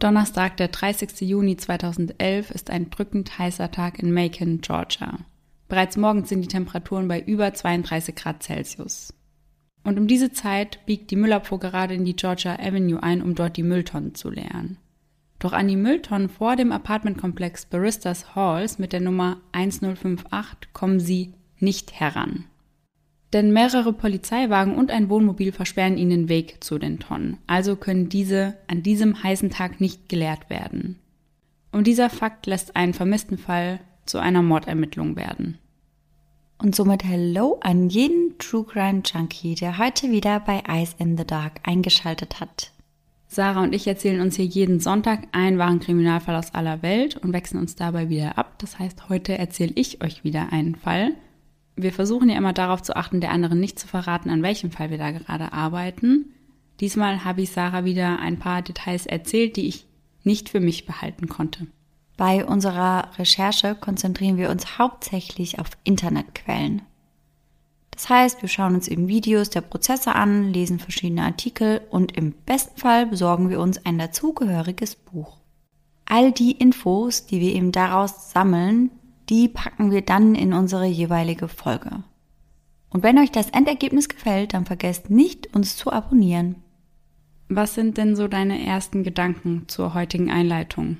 Donnerstag, der 30. Juni 2011, ist ein drückend heißer Tag in Macon, Georgia. Bereits morgens sind die Temperaturen bei über 32 Grad Celsius. Und um diese Zeit biegt die Müllabfuhr gerade in die Georgia Avenue ein, um dort die Mülltonnen zu leeren. Doch an die Mülltonnen vor dem Apartmentkomplex Baristas Halls mit der Nummer 1058 kommen sie nicht heran. Denn mehrere Polizeiwagen und ein Wohnmobil versperren ihnen den Weg zu den Tonnen. Also können diese an diesem heißen Tag nicht geleert werden. Und dieser Fakt lässt einen vermissten Fall zu einer Mordermittlung werden. Und somit Hello an jeden True Crime Junkie, der heute wieder bei Eyes in the Dark eingeschaltet hat. Sarah und ich erzählen uns hier jeden Sonntag einen wahren Kriminalfall aus aller Welt und wechseln uns dabei wieder ab. Das heißt, heute erzähle ich euch wieder einen Fall. Wir versuchen ja immer darauf zu achten, der anderen nicht zu verraten, an welchem Fall wir da gerade arbeiten. Diesmal habe ich Sarah wieder ein paar Details erzählt, die ich nicht für mich behalten konnte. Bei unserer Recherche konzentrieren wir uns hauptsächlich auf Internetquellen. Das heißt, wir schauen uns eben Videos der Prozesse an, lesen verschiedene Artikel und im besten Fall besorgen wir uns ein dazugehöriges Buch. All die Infos, die wir eben daraus sammeln, die packen wir dann in unsere jeweilige Folge. Und wenn euch das Endergebnis gefällt, dann vergesst nicht, uns zu abonnieren. Was sind denn so deine ersten Gedanken zur heutigen Einleitung?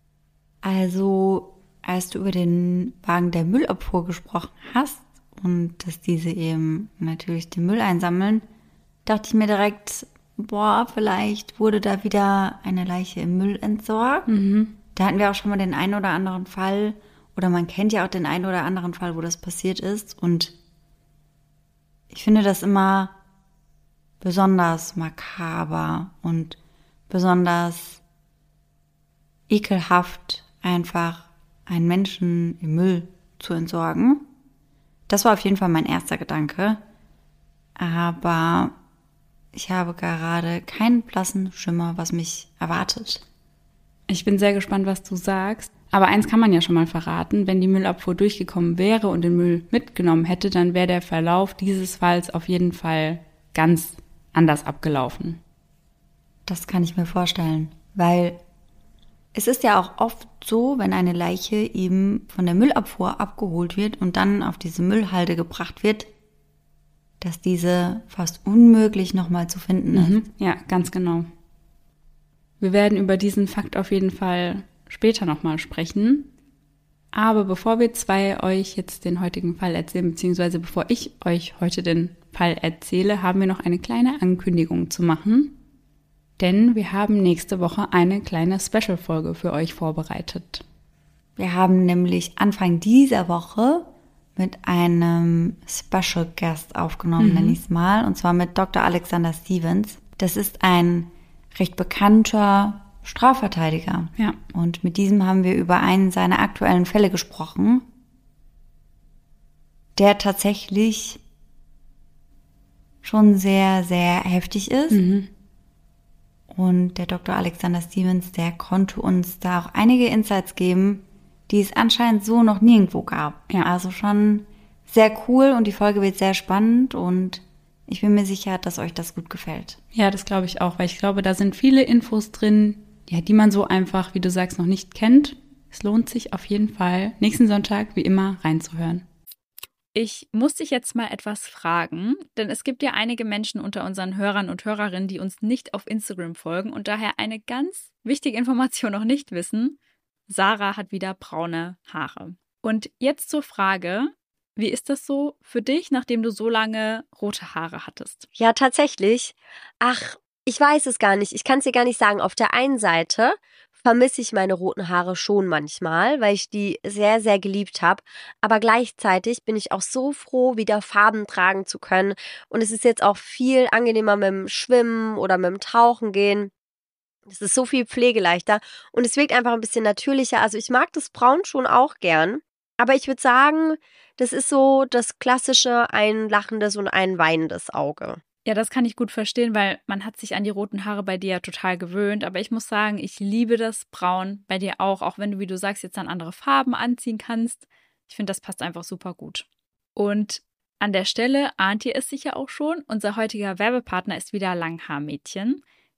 Also, als du über den Wagen der Müllabfuhr gesprochen hast und dass diese eben natürlich den Müll einsammeln, dachte ich mir direkt, vielleicht wurde da wieder eine Leiche im Müll entsorgt. Da hatten wir auch schon mal den einen oder anderen Fall, oder man kennt ja auch den einen oder anderen Fall, wo das passiert ist. Und ich finde das immer besonders makaber und besonders ekelhaft, einfach einen Menschen im Müll zu entsorgen. Das war auf jeden Fall mein erster Gedanke. Aber ich habe gerade keinen blassen Schimmer, was mich erwartet. Ich bin sehr gespannt, was du sagst. Aber eins kann man ja schon mal verraten, wenn die Müllabfuhr durchgekommen wäre und den Müll mitgenommen hätte, dann wäre der Verlauf dieses Falls auf jeden Fall ganz anders abgelaufen. Das kann ich mir vorstellen, weil es ist ja auch oft so, wenn eine Leiche eben von der Müllabfuhr abgeholt wird und dann auf diese Müllhalde gebracht wird, dass diese fast unmöglich nochmal zu finden ist. Ja, ganz genau. Wir werden über diesen Fakt auf jeden Fall später nochmal sprechen. Aber bevor wir zwei euch jetzt den heutigen Fall erzählen, beziehungsweise bevor ich euch heute den Fall erzähle, haben wir noch eine kleine Ankündigung zu machen. Denn wir haben nächste Woche eine kleine Special-Folge für euch vorbereitet. Wir haben nämlich Anfang dieser Woche mit einem Special Guest aufgenommen, nenne ich es mal, und zwar mit Dr. Alexander Stevens. Das ist ein recht bekannter Strafverteidiger. Ja. Und mit diesem haben wir über einen seiner aktuellen Fälle gesprochen, der tatsächlich schon sehr, sehr heftig ist. Und der Dr. Alexander Stevens, der konnte uns da auch einige Insights geben, die es anscheinend so noch nirgendwo gab. Ja. Also schon sehr cool und die Folge wird sehr spannend und ich bin mir sicher, dass euch das gut gefällt. Ja, das glaube ich auch, weil ich glaube, da sind viele Infos drin, die man so einfach, wie du sagst, noch nicht kennt. Es lohnt sich auf jeden Fall, nächsten Sonntag wie immer reinzuhören. Ich muss dich jetzt mal etwas fragen, denn es gibt ja einige Menschen unter unseren Hörern und Hörerinnen, die uns nicht auf Instagram folgen und daher eine ganz wichtige Information noch nicht wissen. Sarah hat wieder braune Haare. Und jetzt zur Frage, wie ist das so für dich, nachdem du so lange rote Haare hattest? Ja, tatsächlich. Ich weiß es gar nicht. Ich kann es dir gar nicht sagen. Auf der einen Seite vermisse ich meine roten Haare schon manchmal, weil ich die sehr, sehr geliebt habe. Aber gleichzeitig bin ich auch so froh, wieder Farben tragen zu können. Und es ist jetzt auch viel angenehmer mit dem Schwimmen oder mit dem Tauchen gehen. Es ist so viel pflegeleichter und es wirkt einfach ein bisschen natürlicher. Also ich mag das Braun schon auch gern. Aber ich würde sagen, das ist so das klassische ein lachendes und ein weinendes Auge. Ja, das kann ich gut verstehen, weil man hat sich an die roten Haare bei dir ja total gewöhnt. Aber ich muss sagen, ich liebe das Braun bei dir auch wenn du, wie du sagst, jetzt dann andere Farben anziehen kannst. Ich finde, das passt einfach super gut. Und an der Stelle ahnt ihr es sicher auch schon, unser heutiger Werbepartner ist wieder Langhaar-Mädchen.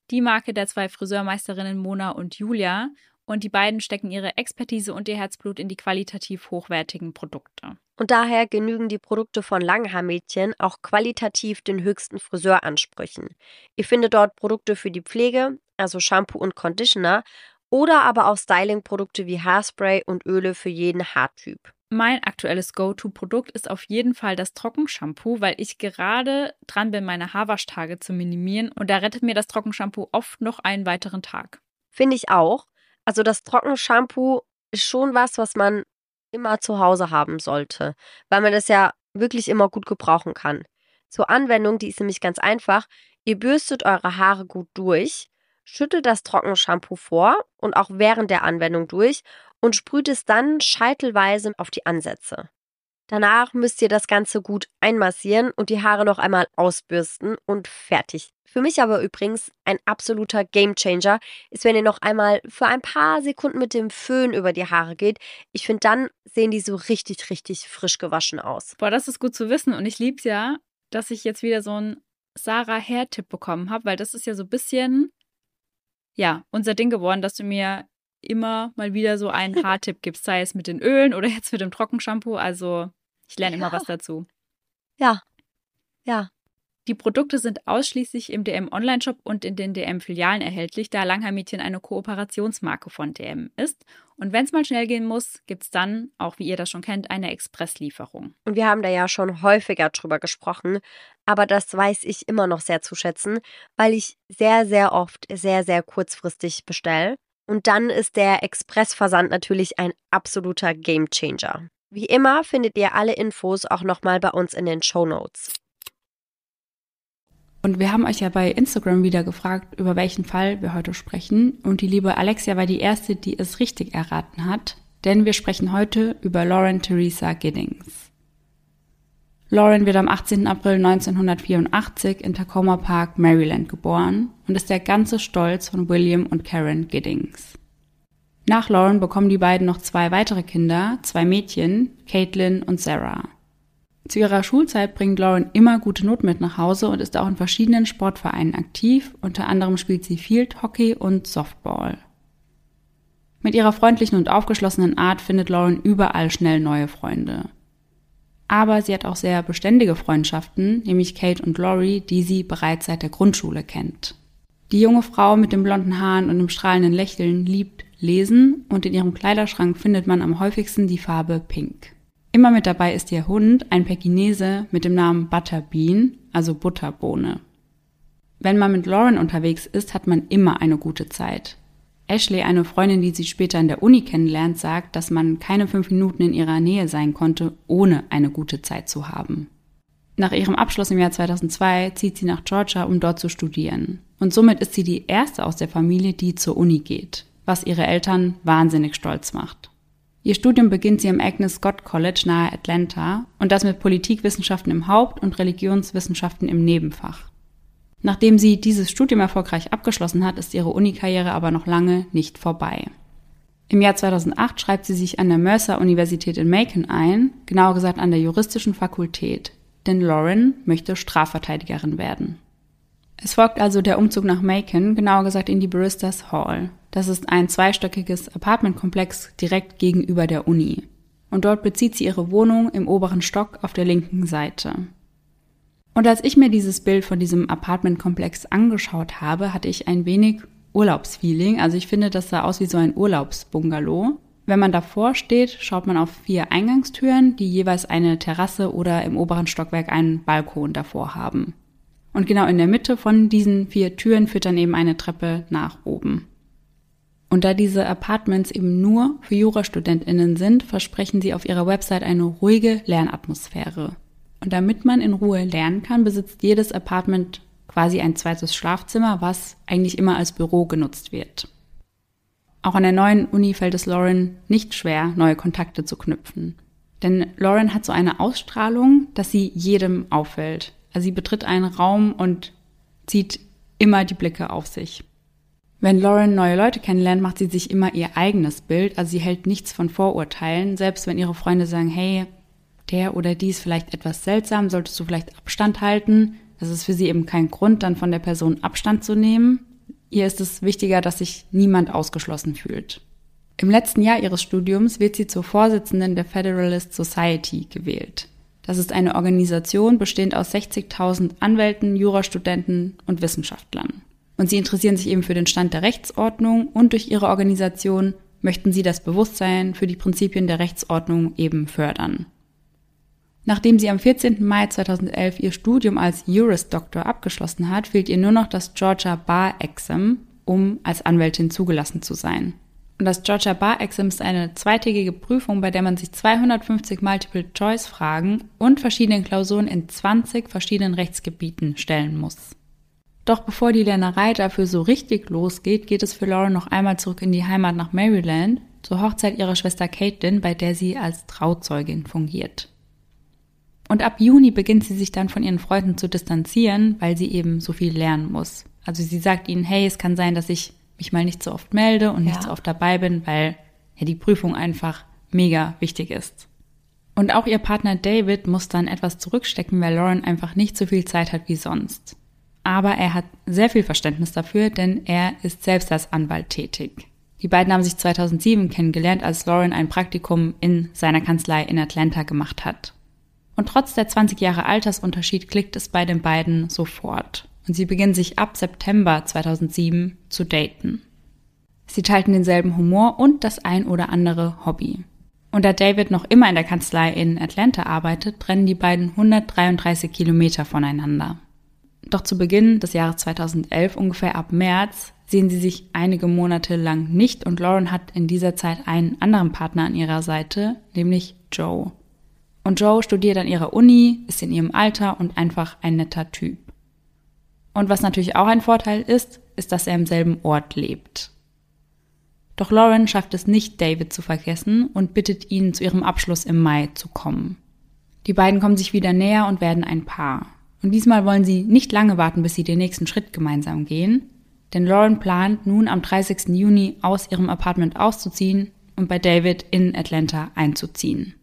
die Marke der 2 Friseurmeisterinnen Mona und Julia. Und die beiden stecken ihre Expertise und ihr Herzblut in die qualitativ hochwertigen Produkte. Und daher genügen die Produkte von Langhaarmädchen auch qualitativ den höchsten Friseuransprüchen. Ihr findet dort Produkte für die Pflege, also Shampoo und Conditioner, oder aber auch Styling-Produkte wie Haarspray und Öle für jeden Haartyp. Mein aktuelles Go-To-Produkt ist auf jeden Fall das Trockenshampoo, weil ich gerade dran bin, meine Haarwaschtage zu minimieren. Und da rettet mir das Trockenshampoo oft noch einen weiteren Tag. Finde ich auch. Also das Trockenshampoo ist schon was man immer zu Hause haben sollte, weil man das ja wirklich immer gut gebrauchen kann. Zur Anwendung, die ist nämlich ganz einfach. Ihr bürstet eure Haare gut durch, schüttelt das Trockenshampoo vor und auch während der Anwendung durch und sprüht es dann scheitelweise auf die Ansätze. Danach müsst ihr das Ganze gut einmassieren und die Haare noch einmal ausbürsten und fertig. Für mich aber übrigens ein absoluter Gamechanger ist, wenn ihr noch einmal für ein paar Sekunden mit dem Föhn über die Haare geht. Ich finde, dann sehen die so richtig, richtig frisch gewaschen aus. Boah, das ist gut zu wissen und ich liebe es ja, dass ich jetzt wieder so einen Sarah-Hair-Tipp bekommen habe, weil das ist ja so ein bisschen, ja, unser Ding geworden, dass du mir immer mal wieder so einen Haartipp gibst, sei es mit den Ölen oder jetzt mit dem Trockenshampoo. Also ich lerne immer was dazu. Ja. Die Produkte sind ausschließlich im DM Onlineshop und in den DM Filialen erhältlich, da Langhaarmädchen eine Kooperationsmarke von DM ist. Und wenn es mal schnell gehen muss, gibt es dann, auch wie ihr das schon kennt, eine Expresslieferung. Und wir haben da ja schon häufiger drüber gesprochen, aber das weiß ich immer noch sehr zu schätzen, weil ich sehr, sehr oft sehr, sehr kurzfristig bestelle. Und dann ist der Expressversand natürlich ein absoluter Gamechanger. Wie immer findet ihr alle Infos auch nochmal bei uns in den Shownotes. Und wir haben euch ja bei Instagram wieder gefragt, über welchen Fall wir heute sprechen. Und die liebe Alexia war die erste, die es richtig erraten hat, denn wir sprechen heute über Lauren Theresa Giddings. Lauren wird am 18. April 1984 in Tacoma Park, Maryland geboren und ist der ganze Stolz von William und Karen Giddings. Nach Lauren bekommen die beiden noch 2 weitere Kinder, 2 Mädchen, Caitlin und Sarah. Zu ihrer Schulzeit bringt Lauren immer gute Noten mit nach Hause und ist auch in verschiedenen Sportvereinen aktiv, unter anderem spielt sie Field Hockey und Softball. Mit ihrer freundlichen und aufgeschlossenen Art findet Lauren überall schnell neue Freunde. Aber sie hat auch sehr beständige Freundschaften, nämlich Kate und Lori, die sie bereits seit der Grundschule kennt. Die junge Frau mit den blonden Haaren und dem strahlenden Lächeln liebt Lesen und in ihrem Kleiderschrank findet man am häufigsten die Farbe Pink. Immer mit dabei ist ihr Hund, ein Pekinese mit dem Namen Butterbean, also Butterbohne. Wenn man mit Lauren unterwegs ist, hat man immer eine gute Zeit. Ashley, eine Freundin, die sie später in der Uni kennenlernt, sagt, dass man keine 5 Minuten in ihrer Nähe sein konnte, ohne eine gute Zeit zu haben. Nach ihrem Abschluss im Jahr 2002 zieht sie nach Georgia, um dort zu studieren. Und somit ist sie die erste aus der Familie, die zur Uni geht, was ihre Eltern wahnsinnig stolz macht. Ihr Studium beginnt sie am Agnes Scott College nahe Atlanta und das mit Politikwissenschaften im Haupt- und Religionswissenschaften im Nebenfach. Nachdem sie dieses Studium erfolgreich abgeschlossen hat, ist ihre Uni-Karriere aber noch lange nicht vorbei. Im Jahr 2008 schreibt sie sich an der Mercer-Universität in Macon ein, genauer gesagt an der juristischen Fakultät, denn Lauren möchte Strafverteidigerin werden. Es folgt also der Umzug nach Macon, genauer gesagt in die Baristas Hall. Das ist ein 2-stöckiges Apartmentkomplex direkt gegenüber der Uni. Und dort bezieht sie ihre Wohnung im oberen Stock auf der linken Seite. Und als ich mir dieses Bild von diesem Apartmentkomplex angeschaut habe, hatte ich ein wenig Urlaubsfeeling. Also ich finde, das sah aus wie so ein Urlaubsbungalow. Wenn man davor steht, schaut man auf 4 Eingangstüren, die jeweils eine Terrasse oder im oberen Stockwerk einen Balkon davor haben. Und genau in der Mitte von diesen 4 Türen führt dann eben eine Treppe nach oben. Und da diese Apartments eben nur für JurastudentInnen sind, versprechen sie auf ihrer Website eine ruhige Lernatmosphäre. Und damit man in Ruhe lernen kann, besitzt jedes Apartment quasi ein zweites Schlafzimmer, was eigentlich immer als Büro genutzt wird. Auch an der neuen Uni fällt es Lauren nicht schwer, neue Kontakte zu knüpfen. Denn Lauren hat so eine Ausstrahlung, dass sie jedem auffällt. Also sie betritt einen Raum und zieht immer die Blicke auf sich. Wenn Lauren neue Leute kennenlernt, macht sie sich immer ihr eigenes Bild. Also sie hält nichts von Vorurteilen. Selbst wenn ihre Freunde sagen, hey, der oder die ist vielleicht etwas seltsam, solltest du vielleicht Abstand halten. Das ist für sie eben kein Grund, dann von der Person Abstand zu nehmen. Ihr ist es wichtiger, dass sich niemand ausgeschlossen fühlt. Im letzten Jahr ihres Studiums wird sie zur Vorsitzenden der Federalist Society gewählt. Das ist eine Organisation bestehend aus 60.000 Anwälten, Jurastudenten und Wissenschaftlern. Und sie interessieren sich eben für den Stand der Rechtsordnung und durch ihre Organisation möchten sie das Bewusstsein für die Prinzipien der Rechtsordnung eben fördern. Nachdem sie am 14. Mai 2011 ihr Studium als Juris Doctor abgeschlossen hat, fehlt ihr nur noch das Georgia Bar Exam, um als Anwältin zugelassen zu sein. Und das Georgia Bar Exam ist eine zweitägige Prüfung, bei der man sich 250 Multiple-Choice-Fragen und verschiedene Klausuren in 20 verschiedenen Rechtsgebieten stellen muss. Doch bevor die Lernerei dafür so richtig losgeht, geht es für Lauren noch einmal zurück in die Heimat nach Maryland, zur Hochzeit ihrer Schwester Caitlin, bei der sie als Trauzeugin fungiert. Und ab Juni beginnt sie sich dann von ihren Freunden zu distanzieren, weil sie eben so viel lernen muss. Also sie sagt ihnen, hey, es kann sein, dass ich mich mal nicht so oft melde und nicht so oft dabei bin, weil die Prüfung einfach mega wichtig ist. Und auch ihr Partner David muss dann etwas zurückstecken, weil Lauren einfach nicht so viel Zeit hat wie sonst. Aber er hat sehr viel Verständnis dafür, denn er ist selbst als Anwalt tätig. Die beiden haben sich 2007 kennengelernt, als Lauren ein Praktikum in seiner Kanzlei in Atlanta gemacht hat. Und trotz der 20 Jahre Altersunterschied klickt es bei den beiden sofort. Und sie beginnen sich ab September 2007 zu daten. Sie teilten denselben Humor und das ein oder andere Hobby. Und da David noch immer in der Kanzlei in Atlanta arbeitet, trennen die beiden 133 Kilometer voneinander. Doch zu Beginn des Jahres 2011, ungefähr ab März, sehen sie sich einige Monate lang nicht und Lauren hat in dieser Zeit einen anderen Partner an ihrer Seite, nämlich Joe. Und Joe studiert an ihrer Uni, ist in ihrem Alter und einfach ein netter Typ. Und was natürlich auch ein Vorteil ist, dass er im selben Ort lebt. Doch Lauren schafft es nicht, David zu vergessen und bittet ihn, zu ihrem Abschluss im Mai zu kommen. Die beiden kommen sich wieder näher und werden ein Paar. Und diesmal wollen sie nicht lange warten, bis sie den nächsten Schritt gemeinsam gehen, denn Lauren plant nun am 30. Juni aus ihrem Apartment auszuziehen und bei David in Atlanta einzuziehen.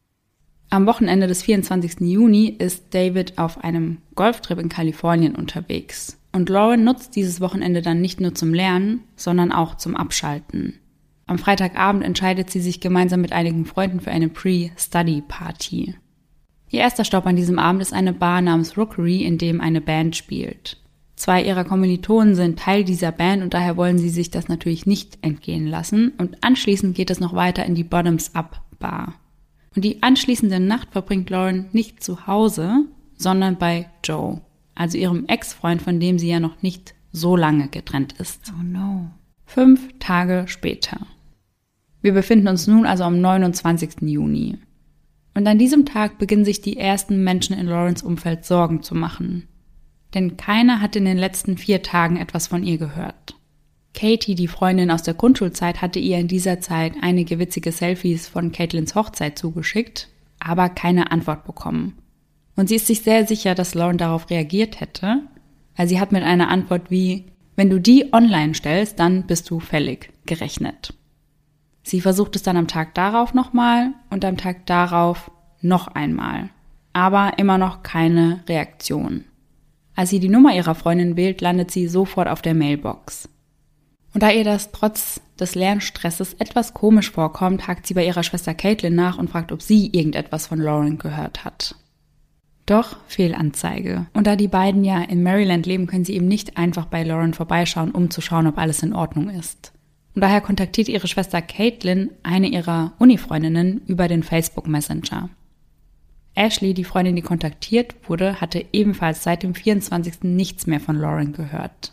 Am Wochenende des 24. Juni ist David auf einem Golftrip in Kalifornien unterwegs. Und Lauren nutzt dieses Wochenende dann nicht nur zum Lernen, sondern auch zum Abschalten. Am Freitagabend entscheidet sie sich gemeinsam mit einigen Freunden für eine Pre-Study-Party. Ihr erster Stopp an diesem Abend ist eine Bar namens Rookery, in dem eine Band spielt. 2 ihrer Kommilitonen sind Teil dieser Band und daher wollen sie sich das natürlich nicht entgehen lassen. Und anschließend geht es noch weiter in die Bottoms-Up-Bar. Und die anschließende Nacht verbringt Lauren nicht zu Hause, sondern bei Joe, also ihrem Ex-Freund, von dem sie ja noch nicht so lange getrennt ist. Oh no. 5 Tage später. Wir befinden uns nun also am 29. Juni. Und an diesem Tag beginnen sich die ersten Menschen in Laurens Umfeld Sorgen zu machen. Denn keiner hat in den letzten 4 Tagen etwas von ihr gehört. Katie, die Freundin aus der Grundschulzeit, hatte ihr in dieser Zeit einige witzige Selfies von Caitlins Hochzeit zugeschickt, aber keine Antwort bekommen. Und sie ist sich sehr sicher, dass Lauren darauf reagiert hätte, weil sie hat mit einer Antwort wie, wenn du die online stellst, dann bist du fällig, gerechnet. Sie versucht es dann am Tag darauf nochmal und am Tag darauf noch einmal, aber immer noch keine Reaktion. Als sie die Nummer ihrer Freundin wählt, landet sie sofort auf der Mailbox. Und da ihr das trotz des Lernstresses etwas komisch vorkommt, hakt sie bei ihrer Schwester Caitlin nach und fragt, ob sie irgendetwas von Lauren gehört hat. Doch Fehlanzeige. Und da die beiden ja in Maryland leben, können sie eben nicht einfach bei Lauren vorbeischauen, um zu schauen, ob alles in Ordnung ist. Und daher kontaktiert ihre Schwester Caitlin eine ihrer Uni-Freundinnen über den Facebook Messenger. Ashley, die Freundin, die kontaktiert wurde, hatte ebenfalls seit dem 24. nichts mehr von Lauren gehört.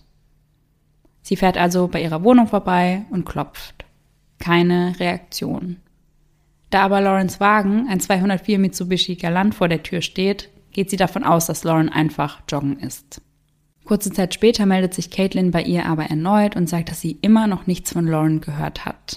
Sie fährt also bei ihrer Wohnung vorbei und klopft. Keine Reaktion. Da aber Laurens Wagen, ein 204 Mitsubishi Galant, vor der Tür steht, geht sie davon aus, dass Lauren einfach joggen ist. Kurze Zeit später meldet sich Caitlin bei ihr aber erneut und sagt, dass sie immer noch nichts von Lauren gehört hat.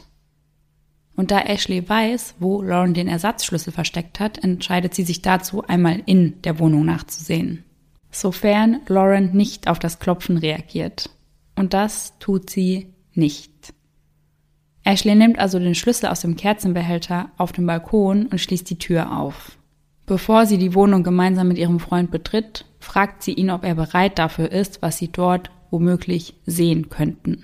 Und da Ashley weiß, wo Lauren den Ersatzschlüssel versteckt hat, entscheidet sie sich dazu, einmal in der Wohnung nachzusehen. Sofern Lauren nicht auf das Klopfen reagiert. Und das tut sie nicht. Ashley nimmt also den Schlüssel aus dem Kerzenbehälter auf dem Balkon und schließt die Tür auf. Bevor sie die Wohnung gemeinsam mit ihrem Freund betritt, fragt sie ihn, ob er bereit dafür ist, was sie dort womöglich sehen könnten.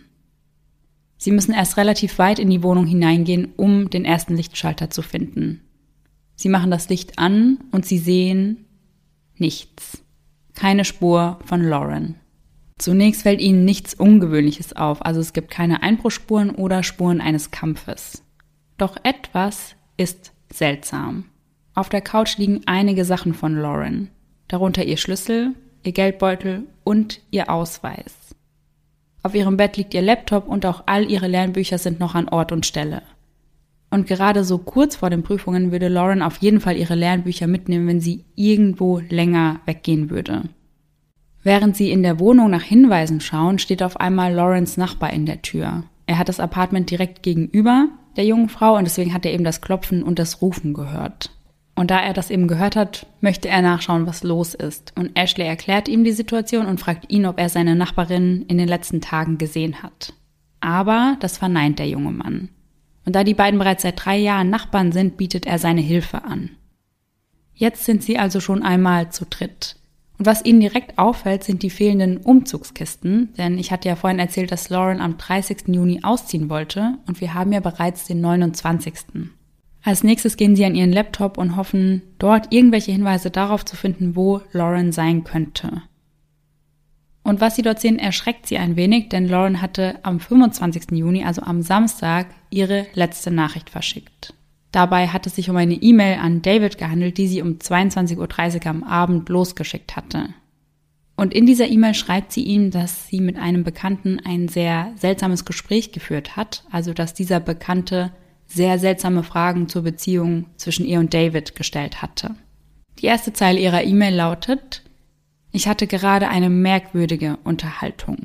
Sie müssen erst relativ weit in die Wohnung hineingehen, um den ersten Lichtschalter zu finden. Sie machen das Licht an und sie sehen nichts. Keine Spur von Lauren. Zunächst fällt ihnen nichts Ungewöhnliches auf, also es gibt keine Einbruchsspuren oder Spuren eines Kampfes. Doch etwas ist seltsam. Auf der Couch liegen einige Sachen von Lauren, darunter ihr Schlüssel, ihr Geldbeutel und ihr Ausweis. Auf ihrem Bett liegt ihr Laptop und auch all ihre Lernbücher sind noch an Ort und Stelle. Und gerade so kurz vor den Prüfungen würde Lauren auf jeden Fall ihre Lernbücher mitnehmen, wenn sie irgendwo länger weggehen würde. Während sie in der Wohnung nach Hinweisen schauen, steht auf einmal Laurens Nachbar in der Tür. Er hat das Apartment direkt gegenüber der jungen Frau und deswegen hat er eben das Klopfen und das Rufen gehört. Und da er das eben gehört hat, möchte er nachschauen, was los ist. Und Ashley erklärt ihm die Situation und fragt ihn, ob er seine Nachbarin in den letzten Tagen gesehen hat. Aber das verneint der junge Mann. Und da die beiden bereits seit 3 Jahren Nachbarn sind, bietet er seine Hilfe an. Jetzt sind sie also schon einmal zu dritt. Und was ihnen direkt auffällt, sind die fehlenden Umzugskisten, denn ich hatte ja vorhin erzählt, dass Lauren am 30. Juni ausziehen wollte und wir haben ja bereits den 29. Als nächstes gehen sie an ihren Laptop und hoffen, dort irgendwelche Hinweise darauf zu finden, wo Lauren sein könnte. Und was sie dort sehen, erschreckt sie ein wenig, denn Lauren hatte am 25. Juni, also am Samstag, ihre letzte Nachricht verschickt. Dabei hat es sich um eine E-Mail an David gehandelt, die sie um 22:30 Uhr am Abend losgeschickt hatte. Und in dieser E-Mail schreibt sie ihm, dass sie mit einem Bekannten ein sehr seltsames Gespräch geführt hat, also dass dieser Bekannte sehr seltsame Fragen zur Beziehung zwischen ihr und David gestellt hatte. Die erste Zeile ihrer E-Mail lautet: Ich hatte gerade eine merkwürdige Unterhaltung.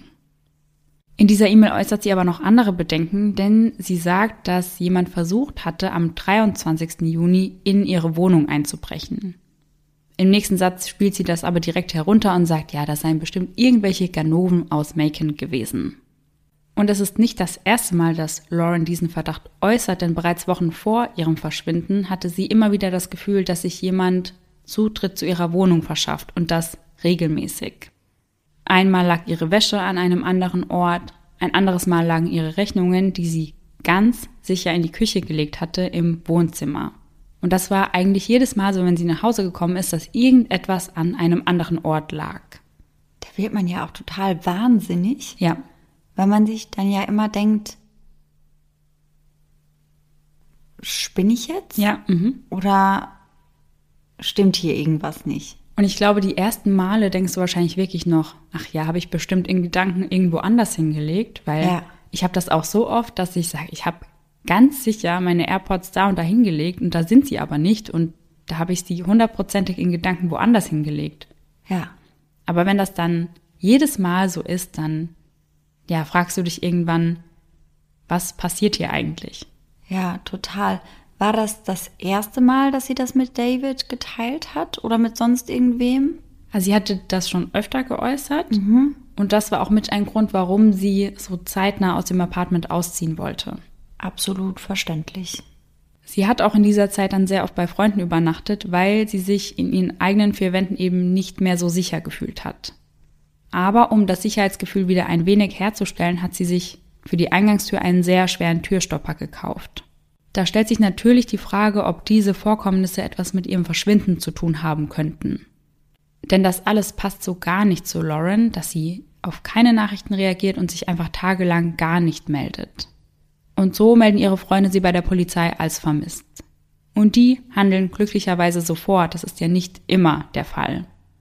In dieser E-Mail äußert sie aber noch andere Bedenken, denn sie sagt, dass jemand versucht hatte, am 23. Juni in ihre Wohnung einzubrechen. Im nächsten Satz spielt sie das aber direkt herunter und sagt, ja, das seien bestimmt irgendwelche Ganoven aus Macon gewesen. Und es ist nicht das erste Mal, dass Lauren diesen Verdacht äußert, denn bereits Wochen vor ihrem Verschwinden hatte sie immer wieder das Gefühl, dass sich jemand Zutritt zu ihrer Wohnung verschafft und das regelmäßig. Einmal lag ihre Wäsche an einem anderen Ort, ein anderes Mal lagen ihre Rechnungen, die sie ganz sicher in die Küche gelegt hatte, im Wohnzimmer. Und das war eigentlich jedes Mal so, wenn sie nach Hause gekommen ist, dass irgendetwas an einem anderen Ort lag. Da wird man ja auch total wahnsinnig. Ja. Weil man sich dann ja immer denkt, spinne ich jetzt? Ja. Oder stimmt hier irgendwas nicht? Und ich glaube, die ersten Male denkst du wahrscheinlich wirklich noch, ach ja, habe ich bestimmt in Gedanken irgendwo anders hingelegt, weil ich habe das auch so oft, dass ich sage, ich habe ganz sicher meine AirPods da und da hingelegt und da sind sie aber nicht und da habe ich sie 100%ig in Gedanken woanders hingelegt. Ja. Aber wenn das dann jedes Mal so ist, dann fragst du dich irgendwann, was passiert hier eigentlich? Ja, total. War das erste Mal, dass sie das mit David geteilt hat oder mit sonst irgendwem? Also sie hatte das schon öfter geäußert und das war auch mit ein Grund, warum sie so zeitnah aus dem Apartment ausziehen wollte. Absolut verständlich. Sie hat auch in dieser Zeit dann sehr oft bei Freunden übernachtet, weil sie sich in ihren eigenen 4 Wänden eben nicht mehr so sicher gefühlt hat. Aber um das Sicherheitsgefühl wieder ein wenig herzustellen, hat sie sich für die Eingangstür einen sehr schweren Türstopper gekauft. Da stellt sich natürlich die Frage, ob diese Vorkommnisse etwas mit ihrem Verschwinden zu tun haben könnten. Denn das alles passt so gar nicht zu Lauren, dass sie auf keine Nachrichten reagiert und sich einfach tagelang gar nicht meldet. Und so melden ihre Freunde sie bei der Polizei als vermisst. Und die handeln glücklicherweise sofort, das ist ja nicht immer der Fall.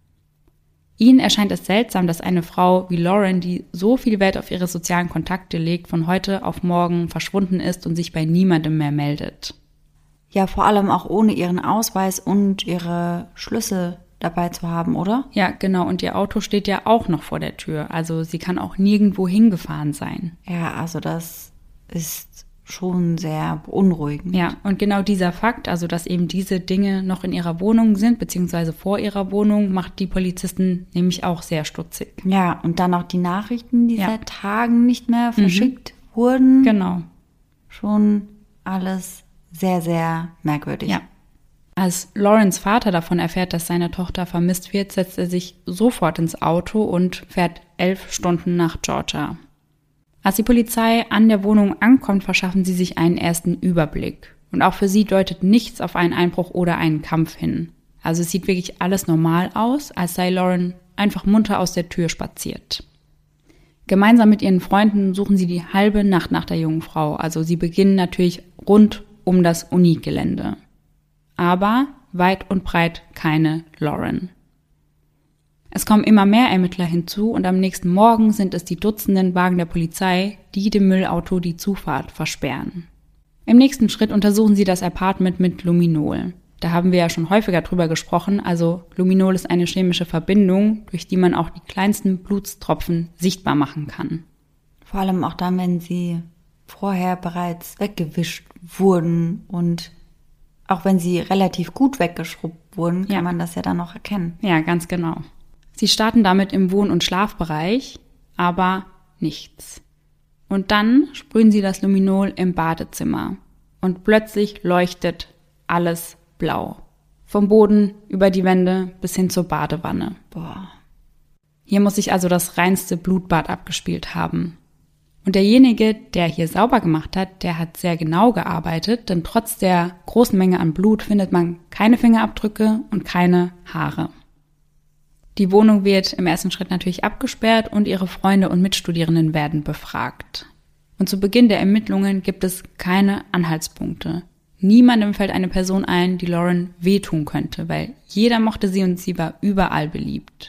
Ihnen erscheint es seltsam, dass eine Frau wie Lauren, die so viel Wert auf ihre sozialen Kontakte legt, von heute auf morgen verschwunden ist und sich bei niemandem mehr meldet. Ja, vor allem auch ohne ihren Ausweis und ihre Schlüssel dabei zu haben, oder? Ja, genau. Und ihr Auto steht ja auch noch vor der Tür. Also sie kann auch nirgendwo hingefahren sein. Ja, also das ist schon sehr beunruhigend. Ja, und genau dieser Fakt, also dass eben diese Dinge noch in ihrer Wohnung sind, beziehungsweise vor ihrer Wohnung, macht die Polizisten nämlich auch sehr stutzig. Ja, und dann auch die Nachrichten, die seit Tagen nicht mehr verschickt wurden. Genau. Schon alles sehr, sehr merkwürdig. Ja. Als Laurens Vater davon erfährt, dass seine Tochter vermisst wird, setzt er sich sofort ins Auto und fährt 11 Stunden nach Georgia. Als die Polizei an der Wohnung ankommt, verschaffen sie sich einen ersten Überblick. Und auch für sie deutet nichts auf einen Einbruch oder einen Kampf hin. Also es sieht wirklich alles normal aus, als sei Lauren einfach munter aus der Tür spaziert. Gemeinsam mit ihren Freunden suchen sie die halbe Nacht nach der jungen Frau. Also sie beginnen natürlich rund um das Unigelände. Aber weit und breit keine Lauren. Es kommen immer mehr Ermittler hinzu und am nächsten Morgen sind es die Dutzenden Wagen der Polizei, die dem Müllauto die Zufahrt versperren. Im nächsten Schritt untersuchen sie das Apartment mit Luminol. Da haben wir ja schon häufiger drüber gesprochen, also Luminol ist eine chemische Verbindung, durch die man auch die kleinsten Blutstropfen sichtbar machen kann. Vor allem auch dann, wenn sie vorher bereits weggewischt wurden und auch wenn sie relativ gut weggeschrubbt wurden, kann man das ja dann noch erkennen. Ja, ganz genau. Sie starten damit im Wohn- und Schlafbereich, aber nichts. Und dann sprühen sie das Luminol im Badezimmer. Und plötzlich leuchtet alles blau. Vom Boden über die Wände bis hin zur Badewanne. Boah. Hier muss sich also das reinste Blutbad abgespielt haben. Und derjenige, der hier sauber gemacht hat, der hat sehr genau gearbeitet, denn trotz der großen Menge an Blut findet man keine Fingerabdrücke und keine Haare. Die Wohnung wird im ersten Schritt natürlich abgesperrt und ihre Freunde und Mitstudierenden werden befragt. Und zu Beginn der Ermittlungen gibt es keine Anhaltspunkte. Niemandem fällt eine Person ein, die Lauren wehtun könnte, weil jeder mochte sie und sie war überall beliebt.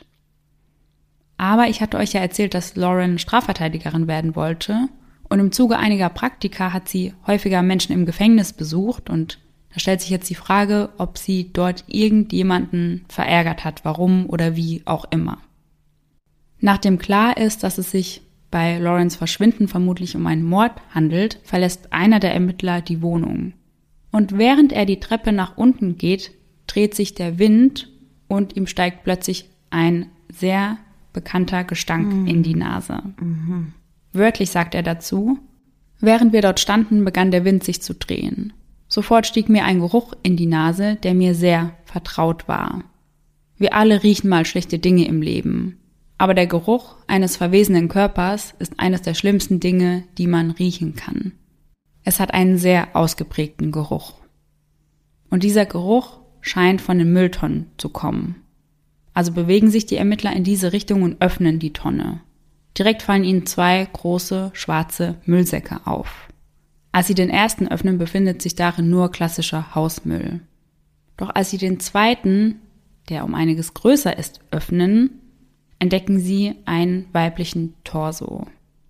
Aber ich hatte euch ja erzählt, dass Lauren Strafverteidigerin werden wollte und im Zuge einiger Praktika hat sie häufiger Menschen im Gefängnis besucht und da stellt sich jetzt die Frage, ob sie dort irgendjemanden verärgert hat, warum oder wie auch immer. Nachdem klar ist, dass es sich bei Laurens Verschwinden vermutlich um einen Mord handelt, verlässt einer der Ermittler die Wohnung. Und während er die Treppe nach unten geht, dreht sich der Wind und ihm steigt plötzlich ein sehr bekannter Gestank in die Nase. Wörtlich sagt er dazu: Während wir dort standen, begann der Wind sich zu drehen. Sofort stieg mir ein Geruch in die Nase, der mir sehr vertraut war. Wir alle riechen mal schlechte Dinge im Leben. Aber der Geruch eines verwesenden Körpers ist eines der schlimmsten Dinge, die man riechen kann. Es hat einen sehr ausgeprägten Geruch. Und dieser Geruch scheint von den Mülltonnen zu kommen. Also bewegen sich die Ermittler in diese Richtung und öffnen die Tonne. Direkt fallen ihnen 2 große, schwarze Müllsäcke auf. Als sie den ersten öffnen, befindet sich darin nur klassischer Hausmüll. Doch als sie den zweiten, der um einiges größer ist, öffnen, entdecken sie einen weiblichen Torso.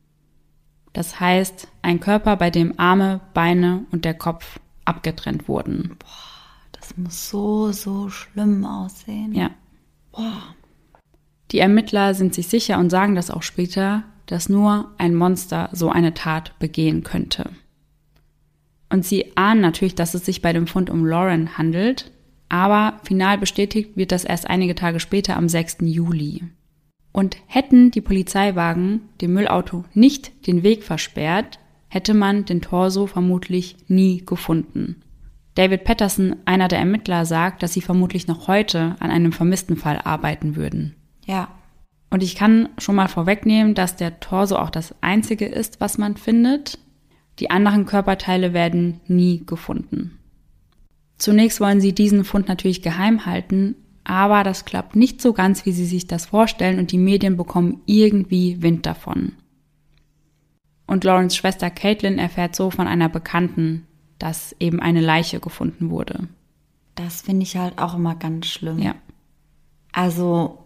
Das heißt, ein Körper, bei dem Arme, Beine und der Kopf abgetrennt wurden. Boah, das muss so schlimm aussehen. Ja. Boah. Die Ermittler sind sich sicher und sagen das auch später, dass nur ein Monster so eine Tat begehen könnte. Und sie ahnen natürlich, dass es sich bei dem Fund um Lauren handelt, aber final bestätigt wird das erst einige Tage später am 6. Juli. Und hätten die Polizeiwagen dem Müllauto nicht den Weg versperrt, hätte man den Torso vermutlich nie gefunden. David Patterson, einer der Ermittler, sagt, dass sie vermutlich noch heute an einem vermissten Fall arbeiten würden. Ja. Und ich kann schon mal vorwegnehmen, dass der Torso auch das einzige ist, was man findet. Die anderen Körperteile werden nie gefunden. Zunächst wollen sie diesen Fund natürlich geheim halten, aber das klappt nicht so ganz, wie sie sich das vorstellen und die Medien bekommen irgendwie Wind davon. Und Laurens Schwester Caitlin erfährt so von einer Bekannten, dass eben eine Leiche gefunden wurde. Das finde ich halt auch immer ganz schlimm. Ja. Also,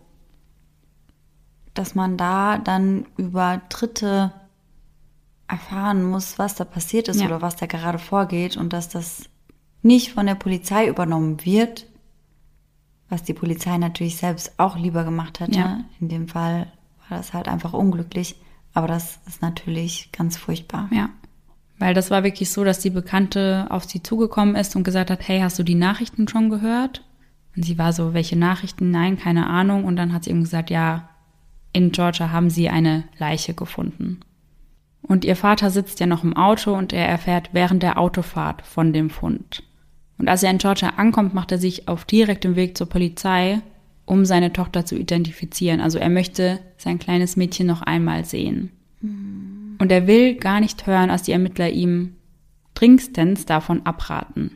dass man da dann über Dritte erfahren muss, was da passiert ist oder was da gerade vorgeht und dass das nicht von der Polizei übernommen wird, was die Polizei natürlich selbst auch lieber gemacht hätte. Ja. In dem Fall war das halt einfach unglücklich, aber das ist natürlich ganz furchtbar. Ja, weil das war wirklich so, dass die Bekannte auf sie zugekommen ist und gesagt hat, hey, hast du die Nachrichten schon gehört? Und sie war so, welche Nachrichten? Nein, keine Ahnung. Und dann hat sie eben gesagt, ja, in Georgia haben sie eine Leiche gefunden. Und ihr Vater sitzt ja noch im Auto und er erfährt während der Autofahrt von dem Fund. Und als er in Georgia ankommt, macht er sich auf direktem Weg zur Polizei, um seine Tochter zu identifizieren. Also er möchte sein kleines Mädchen noch einmal sehen. Und er will gar nicht hören, als die Ermittler ihm dringendstens davon abraten.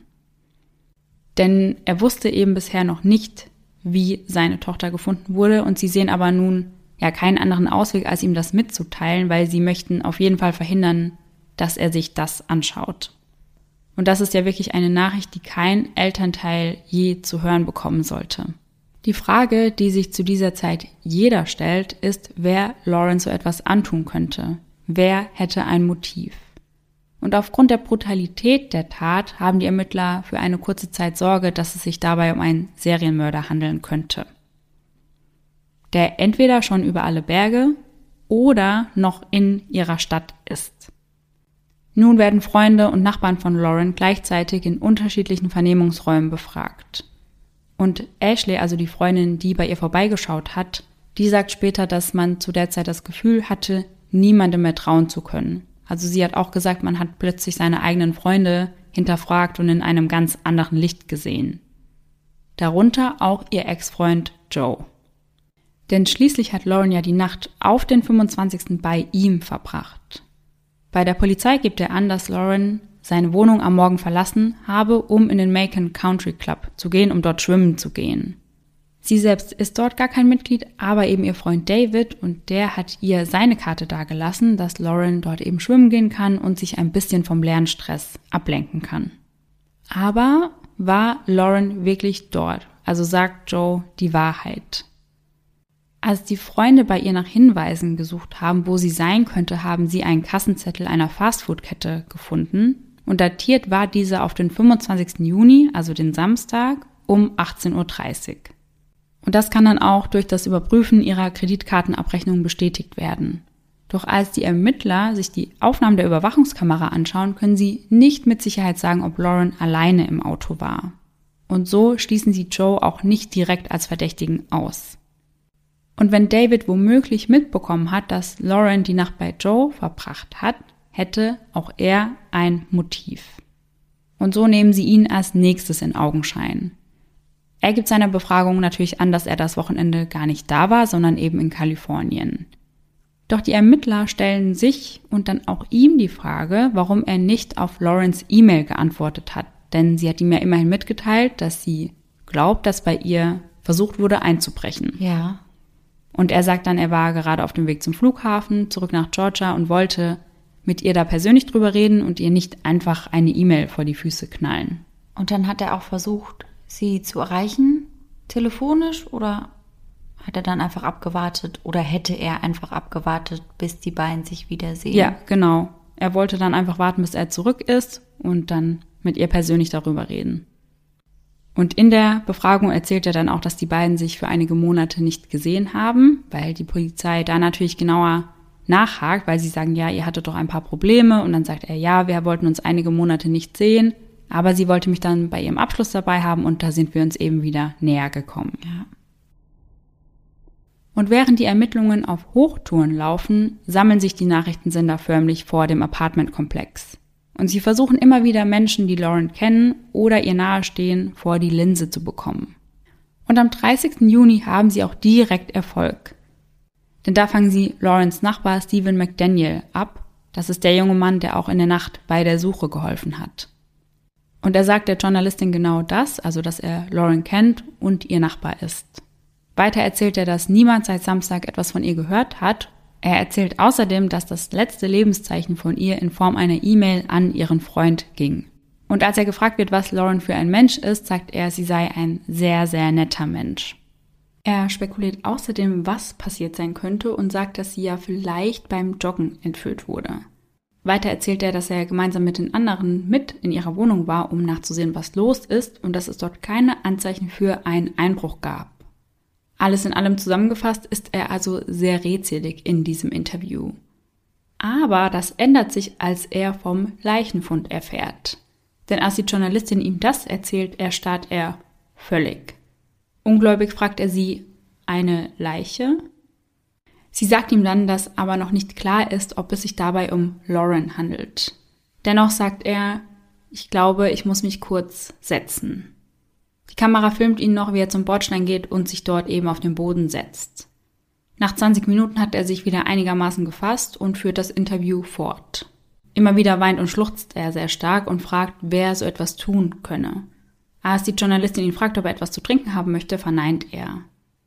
Denn er wusste eben bisher noch nicht, wie seine Tochter gefunden wurde. Und sie sehen aber nun ja keinen anderen Ausweg, als ihm das mitzuteilen, weil sie möchten auf jeden Fall verhindern, dass er sich das anschaut. Und das ist ja wirklich eine Nachricht, die kein Elternteil je zu hören bekommen sollte. Die Frage, die sich zu dieser Zeit jeder stellt, ist, wer Lauren so etwas antun könnte. Wer hätte ein Motiv? Und aufgrund der Brutalität der Tat haben die Ermittler für eine kurze Zeit Sorge, dass es sich dabei um einen Serienmörder handeln könnte, der entweder schon über alle Berge oder noch in ihrer Stadt ist. Nun werden Freunde und Nachbarn von Lauren gleichzeitig in unterschiedlichen Vernehmungsräumen befragt. Und Ashley, also die Freundin, die bei ihr vorbeigeschaut hat, die sagt später, dass man zu der Zeit das Gefühl hatte, niemandem mehr trauen zu können. Also sie hat auch gesagt, man hat plötzlich seine eigenen Freunde hinterfragt und in einem ganz anderen Licht gesehen. Darunter auch ihr Ex-Freund Joe. Denn schließlich hat Lauren ja die Nacht auf den 25. bei ihm verbracht. Bei der Polizei gibt er an, dass Lauren seine Wohnung am Morgen verlassen habe, um in den Macon Country Club zu gehen, um dort schwimmen zu gehen. Sie selbst ist dort gar kein Mitglied, aber eben ihr Freund David, und der hat ihr seine Karte dagelassen, dass Lauren dort eben schwimmen gehen kann und sich ein bisschen vom Lernstress ablenken kann. Aber war Lauren wirklich dort? Also sagt Joe die Wahrheit. Als die Freunde bei ihr nach Hinweisen gesucht haben, wo sie sein könnte, haben sie einen Kassenzettel einer Fastfood-Kette gefunden und datiert war dieser auf den 25. Juni, also den Samstag, um 18:30 Uhr. Und das kann dann auch durch das Überprüfen ihrer Kreditkartenabrechnung bestätigt werden. Doch als die Ermittler sich die Aufnahmen der Überwachungskamera anschauen, können sie nicht mit Sicherheit sagen, ob Lauren alleine im Auto war. Und so schließen sie Joe auch nicht direkt als Verdächtigen aus. Und wenn David womöglich mitbekommen hat, dass Lauren die Nacht bei Joe verbracht hat, hätte auch er ein Motiv. Und so nehmen sie ihn als nächstes in Augenschein. Er gibt seiner Befragung natürlich an, dass er das Wochenende gar nicht da war, sondern eben in Kalifornien. Doch die Ermittler stellen sich und dann auch ihm die Frage, warum er nicht auf Laurens E-Mail geantwortet hat. Denn sie hat ihm ja immerhin mitgeteilt, dass sie glaubt, dass bei ihr versucht wurde einzubrechen. Ja. Und er sagt dann, er war gerade auf dem Weg zum Flughafen, zurück nach Georgia und wollte mit ihr da persönlich drüber reden und ihr nicht einfach eine E-Mail vor die Füße knallen. Und dann hat er auch versucht, sie zu erreichen, telefonisch, oder hat er dann einfach abgewartet oder hätte er einfach abgewartet, bis die beiden sich wiedersehen? Ja, genau. Er wollte dann einfach warten, bis er zurück ist und dann mit ihr persönlich darüber reden. Und in der Befragung erzählt er dann auch, dass die beiden sich für einige Monate nicht gesehen haben, weil die Polizei da natürlich genauer nachhakt, weil sie sagen, ja, ihr hattet doch ein paar Probleme. Und dann sagt er, ja, wir wollten uns einige Monate nicht sehen, aber sie wollte mich dann bei ihrem Abschluss dabei haben und da sind wir uns eben wieder näher gekommen. Ja. Und während die Ermittlungen auf Hochtouren laufen, sammeln sich die Nachrichtensender förmlich vor dem Apartmentkomplex. Und sie versuchen immer wieder Menschen, die Lauren kennen oder ihr nahestehen, vor die Linse zu bekommen. Und am 30. Juni haben sie auch direkt Erfolg. Denn da fangen sie Laurens Nachbar Stephen McDaniel ab. Das ist der junge Mann, der auch in der Nacht bei der Suche geholfen hat. Und er sagt der Journalistin genau das, also dass er Lauren kennt und ihr Nachbar ist. Weiter erzählt er, dass niemand seit Samstag etwas von ihr gehört hat. Er erzählt außerdem, dass das letzte Lebenszeichen von ihr in Form einer E-Mail an ihren Freund ging. Und als er gefragt wird, was Lauren für ein Mensch ist, sagt er, sie sei ein sehr, sehr netter Mensch. Er spekuliert außerdem, was passiert sein könnte und sagt, dass sie ja vielleicht beim Joggen entführt wurde. Weiter erzählt er, dass er gemeinsam mit den anderen mit in ihrer Wohnung war, um nachzusehen, was los ist und dass es dort keine Anzeichen für einen Einbruch gab. Alles in allem zusammengefasst ist er also sehr rätselig in diesem Interview. Aber das ändert sich, als er vom Leichenfund erfährt. Denn als die Journalistin ihm das erzählt, erstarrt er völlig. Ungläubig fragt er sie, eine Leiche? Sie sagt ihm dann, dass aber noch nicht klar ist, ob es sich dabei um Lauren handelt. Dennoch sagt er, ich glaube, ich muss mich kurz setzen. Die Kamera filmt ihn noch, wie er zum Bordstein geht und sich dort eben auf den Boden setzt. Nach 20 Minuten hat er sich wieder einigermaßen gefasst und führt das Interview fort. Immer wieder weint und schluchzt er sehr stark und fragt, wer so etwas tun könne. Als die Journalistin ihn fragt, ob er etwas zu trinken haben möchte, verneint er.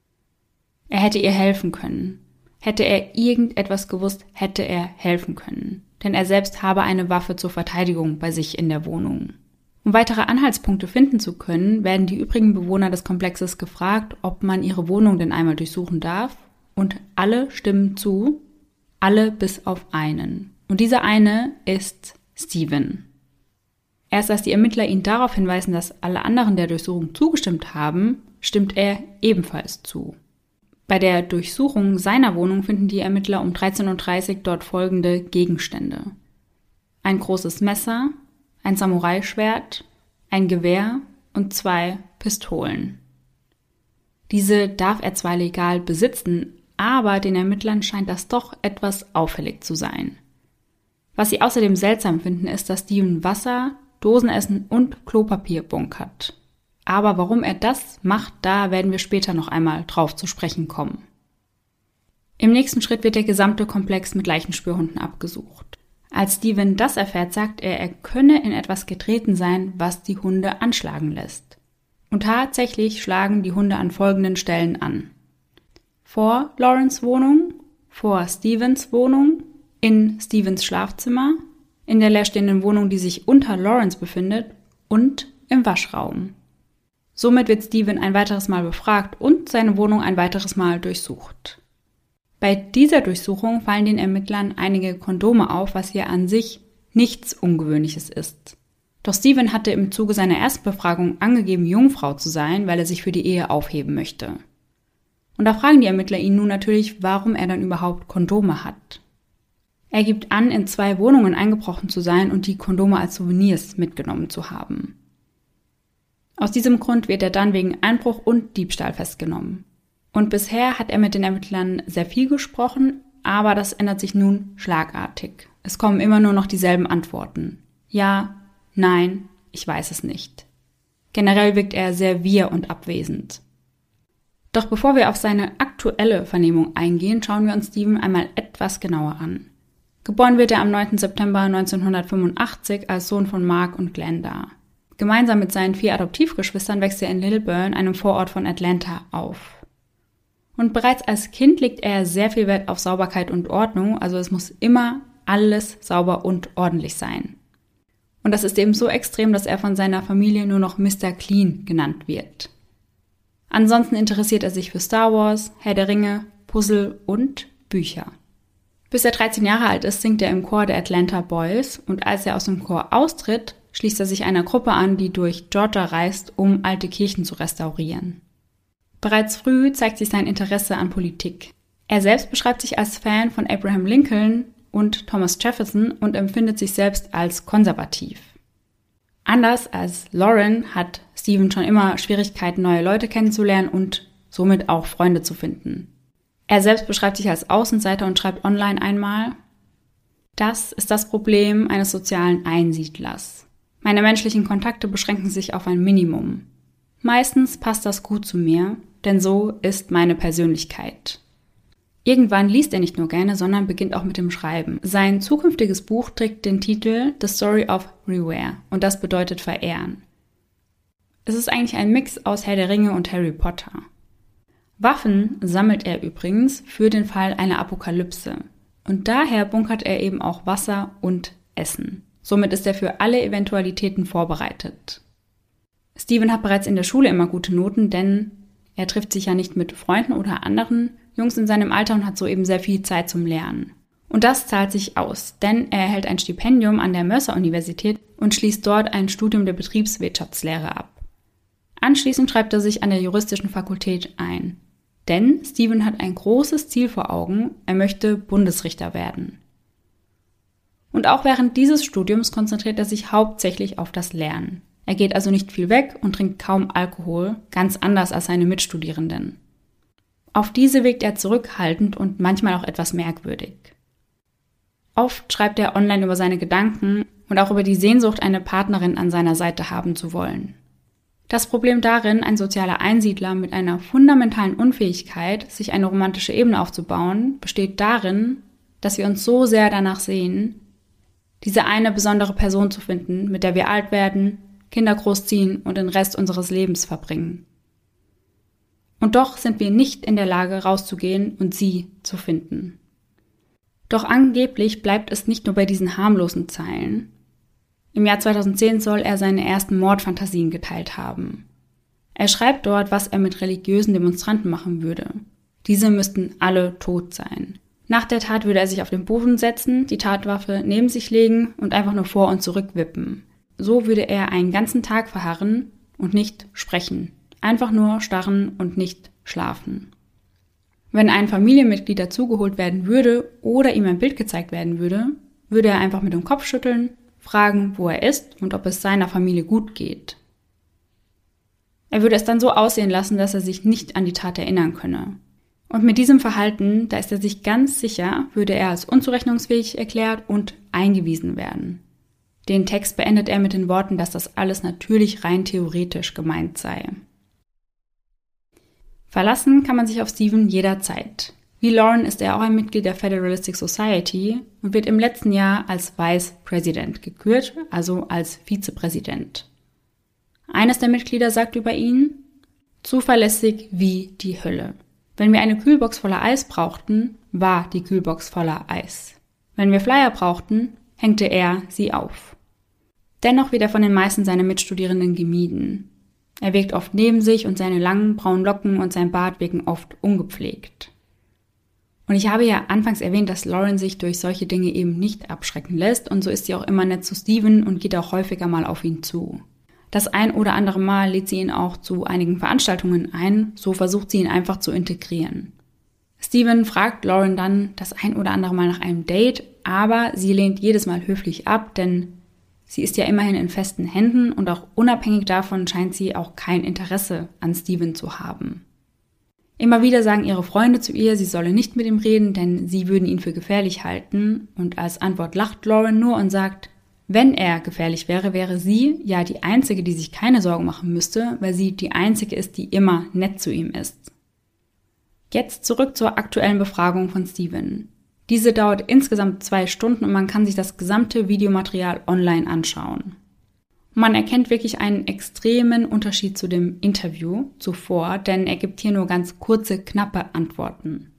Er hätte ihr helfen können. Hätte er irgendetwas gewusst, hätte er helfen können. Denn er selbst habe eine Waffe zur Verteidigung bei sich in der Wohnung. Um weitere Anhaltspunkte finden zu können, werden die übrigen Bewohner des Komplexes gefragt, ob man ihre Wohnung denn einmal durchsuchen darf. Und alle stimmen zu, alle bis auf einen. Und dieser eine ist Steven. Erst als die Ermittler ihn darauf hinweisen, dass alle anderen der Durchsuchung zugestimmt haben, stimmt er ebenfalls zu. Bei der Durchsuchung seiner Wohnung finden die Ermittler um 13:30 Uhr dort folgende Gegenstände. Ein großes Messer, ein Samurai-Schwert, ein Gewehr und 2 Pistolen. Diese darf er zwar legal besitzen, aber den Ermittlern scheint das doch etwas auffällig zu sein. Was sie außerdem seltsam finden, ist, dass Steven Wasser, Dosenessen und Klopapier bunkert. Aber warum er das macht, da werden wir später noch einmal drauf zu sprechen kommen. Im nächsten Schritt wird der gesamte Komplex mit Leichenspürhunden abgesucht. Als Steven das erfährt, sagt er, er könne in etwas getreten sein, was die Hunde anschlagen lässt. Und tatsächlich schlagen die Hunde an folgenden Stellen an. Vor Lawrence Wohnung, vor Stevens Wohnung, in Stevens Schlafzimmer, in der leerstehenden Wohnung, die sich unter Lawrence befindet, und im Waschraum. Somit wird Steven ein weiteres Mal befragt und seine Wohnung ein weiteres Mal durchsucht. Bei dieser Durchsuchung fallen den Ermittlern einige Kondome auf, was hier an sich nichts Ungewöhnliches ist. Doch Steven hatte im Zuge seiner ersten Befragung angegeben, Jungfrau zu sein, weil er sich für die Ehe aufheben möchte. Und da fragen die Ermittler ihn nun natürlich, warum er dann überhaupt Kondome hat. Er gibt an, in 2 Wohnungen eingebrochen zu sein und die Kondome als Souvenirs mitgenommen zu haben. Aus diesem Grund wird er dann wegen Einbruch und Diebstahl festgenommen. Und bisher hat er mit den Ermittlern sehr viel gesprochen, aber das ändert sich nun schlagartig. Es kommen immer nur noch dieselben Antworten. Ja, nein, ich weiß es nicht. Generell wirkt er sehr wirr und abwesend. Doch bevor wir auf seine aktuelle Vernehmung eingehen, schauen wir uns Steven einmal etwas genauer an. Geboren wird er am 9. September 1985 als Sohn von Mark und Glenda. Gemeinsam mit seinen 4 Adoptivgeschwistern wächst er in Lilburn, einem Vorort von Atlanta, auf. Und bereits als Kind legt er sehr viel Wert auf Sauberkeit und Ordnung, also es muss immer alles sauber und ordentlich sein. Und das ist eben so extrem, dass er von seiner Familie nur noch Mr. Clean genannt wird. Ansonsten interessiert er sich für Star Wars, Herr der Ringe, Puzzle und Bücher. Bis er 13 Jahre alt ist, singt er im Chor der Atlanta Boys und als er aus dem Chor austritt, schließt er sich einer Gruppe an, die durch Georgia reist, um alte Kirchen zu restaurieren. Bereits früh zeigt sich sein Interesse an Politik. Er selbst beschreibt sich als Fan von Abraham Lincoln und Thomas Jefferson und empfindet sich selbst als konservativ. Anders als Lauren hat Steven schon immer Schwierigkeiten, neue Leute kennenzulernen und somit auch Freunde zu finden. Er selbst beschreibt sich als Außenseiter und schreibt online einmal: Das ist das Problem eines sozialen Einsiedlers. Meine menschlichen Kontakte beschränken sich auf ein Minimum. Meistens passt das gut zu mir, denn so ist meine Persönlichkeit. Irgendwann liest er nicht nur gerne, sondern beginnt auch mit dem Schreiben. Sein zukünftiges Buch trägt den Titel The Story of Reware und das bedeutet verehren. Es ist eigentlich ein Mix aus Herr der Ringe und Harry Potter. Waffen sammelt er übrigens für den Fall einer Apokalypse. Und daher bunkert er eben auch Wasser und Essen. Somit ist er für alle Eventualitäten vorbereitet. Steven hat bereits in der Schule immer gute Noten, denn er trifft sich ja nicht mit Freunden oder anderen Jungs in seinem Alter und hat so eben sehr viel Zeit zum Lernen. Und das zahlt sich aus, denn er erhält ein Stipendium an der Mercer-Universität und schließt dort ein Studium der Betriebswirtschaftslehre ab. Anschließend schreibt er sich an der juristischen Fakultät ein. Denn Steven hat ein großes Ziel vor Augen, er möchte Bundesrichter werden. Und auch während dieses Studiums konzentriert er sich hauptsächlich auf das Lernen. Er geht also nicht viel weg und trinkt kaum Alkohol, ganz anders als seine Mitstudierenden. Auf diese wirkt er zurückhaltend und manchmal auch etwas merkwürdig. Oft schreibt er online über seine Gedanken und auch über die Sehnsucht, eine Partnerin an seiner Seite haben zu wollen. Das Problem darin, ein sozialer Einsiedler mit einer fundamentalen Unfähigkeit, sich eine romantische Ebene aufzubauen, besteht darin, dass wir uns so sehr danach sehen, diese eine besondere Person zu finden, mit der wir alt werden, Kinder großziehen und den Rest unseres Lebens verbringen. Und doch sind wir nicht in der Lage, rauszugehen und sie zu finden. Doch angeblich bleibt es nicht nur bei diesen harmlosen Zeilen. Im Jahr 2010 soll er seine ersten Mordfantasien geteilt haben. Er schreibt dort, was er mit religiösen Demonstranten machen würde. Diese müssten alle tot sein. Nach der Tat würde er sich auf den Boden setzen, die Tatwaffe neben sich legen und einfach nur vor und zurück wippen. So würde er einen ganzen Tag verharren und nicht sprechen. Einfach nur starren und nicht schlafen. Wenn ein Familienmitglied dazugeholt werden würde oder ihm ein Bild gezeigt werden würde, würde er einfach mit dem Kopf schütteln, fragen, wo er ist und ob es seiner Familie gut geht. Er würde es dann so aussehen lassen, dass er sich nicht an die Tat erinnern könne. Und mit diesem Verhalten, da ist er sich ganz sicher, würde er als unzurechnungsfähig erklärt und eingewiesen werden. Den Text beendet er mit den Worten, dass das alles natürlich rein theoretisch gemeint sei. Verlassen kann man sich auf Stephen jederzeit. Wie Lauren ist er auch ein Mitglied der Federalistic Society und wird im letzten Jahr als Vice President gekürt, also als Vizepräsident. Eines der Mitglieder sagt über ihn: zuverlässig wie die Hölle. Wenn wir eine Kühlbox voller Eis brauchten, war die Kühlbox voller Eis. Wenn wir Flyer brauchten, hängte er sie auf. Dennoch wird er von den meisten seiner Mitstudierenden gemieden. Er wirkt oft neben sich und seine langen braunen Locken und sein Bart wirken oft ungepflegt. Und ich habe ja anfangs erwähnt, dass Lauren sich durch solche Dinge eben nicht abschrecken lässt und so ist sie auch immer nett zu Stephen und geht auch häufiger mal auf ihn zu. Das ein oder andere Mal lädt sie ihn auch zu einigen Veranstaltungen ein, so versucht sie ihn einfach zu integrieren. Stephen fragt Lauren dann das ein oder andere Mal nach einem Date, aber sie lehnt jedes Mal höflich ab, denn sie ist ja immerhin in festen Händen und auch unabhängig davon scheint sie auch kein Interesse an Stephen zu haben. Immer wieder sagen ihre Freunde zu ihr, sie solle nicht mit ihm reden, denn sie würden ihn für gefährlich halten. Und als Antwort lacht Lauren nur und sagt, wenn er gefährlich wäre, wäre sie ja die Einzige, die sich keine Sorgen machen müsste, weil sie die Einzige ist, die immer nett zu ihm ist. Jetzt zurück zur aktuellen Befragung von Stephen. Diese dauert insgesamt 2 Stunden und man kann sich das gesamte Videomaterial online anschauen. Man erkennt wirklich einen extremen Unterschied zu dem Interview zuvor, denn er gibt hier nur ganz kurze, knappe Antworten.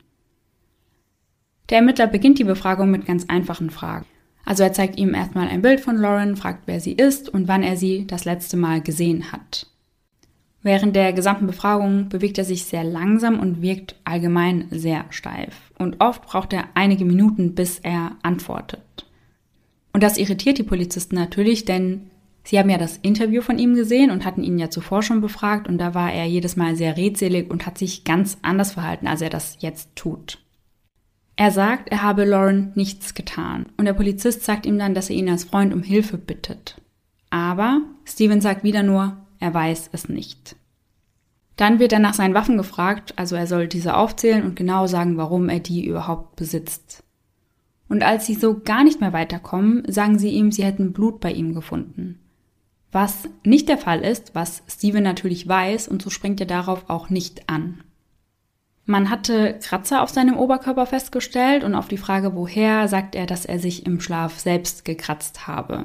Der Ermittler beginnt die Befragung mit ganz einfachen Fragen. Also er zeigt ihm erstmal ein Bild von Lauren, fragt, wer sie ist und wann er sie das letzte Mal gesehen hat. Während der gesamten Befragung bewegt er sich sehr langsam und wirkt allgemein sehr steif. Und oft braucht er einige Minuten, bis er antwortet. Und das irritiert die Polizisten natürlich, denn sie haben ja das Interview von ihm gesehen und hatten ihn ja zuvor schon befragt und da war er jedes Mal sehr redselig und hat sich ganz anders verhalten, als er das jetzt tut. Er sagt, er habe Lauren nichts getan und der Polizist sagt ihm dann, dass er ihn als Freund um Hilfe bittet. Aber Stephen sagt wieder nur, er weiß es nicht. Dann wird er nach seinen Waffen gefragt, also er soll diese aufzählen und genau sagen, warum er die überhaupt besitzt. Und als sie so gar nicht mehr weiterkommen, sagen sie ihm, sie hätten Blut bei ihm gefunden. Was nicht der Fall ist, was Stephen natürlich weiß und so springt er darauf auch nicht an. Man hatte Kratzer auf seinem Oberkörper festgestellt und auf die Frage, woher, sagt er, dass er sich im Schlaf selbst gekratzt habe.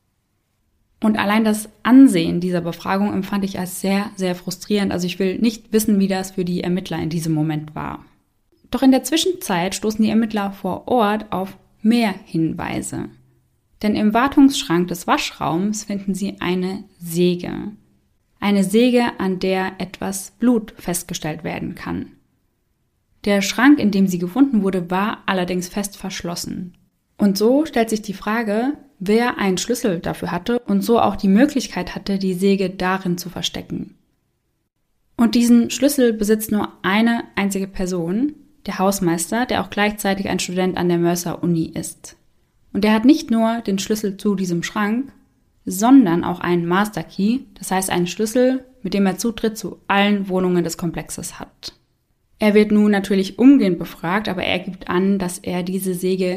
Und allein das Ansehen dieser Befragung empfand ich als sehr, sehr frustrierend. Also ich will nicht wissen, wie das für die Ermittler in diesem Moment war. Doch in der Zwischenzeit stoßen die Ermittler vor Ort auf mehr Hinweise. Denn im Wartungsschrank des Waschraums finden sie eine Säge. Eine Säge, an der etwas Blut festgestellt werden kann. Der Schrank, in dem sie gefunden wurde, war allerdings fest verschlossen. Und so stellt sich die Frage, wer einen Schlüssel dafür hatte und so auch die Möglichkeit hatte, die Säge darin zu verstecken. Und diesen Schlüssel besitzt nur eine einzige Person, der Hausmeister, der auch gleichzeitig ein Student an der Mercer-Uni ist. Und er hat nicht nur den Schlüssel zu diesem Schrank, sondern auch einen Master Key, das heißt einen Schlüssel, mit dem er Zutritt zu allen Wohnungen des Komplexes hat. Er wird nun natürlich umgehend befragt, aber er gibt an, dass er diese Säge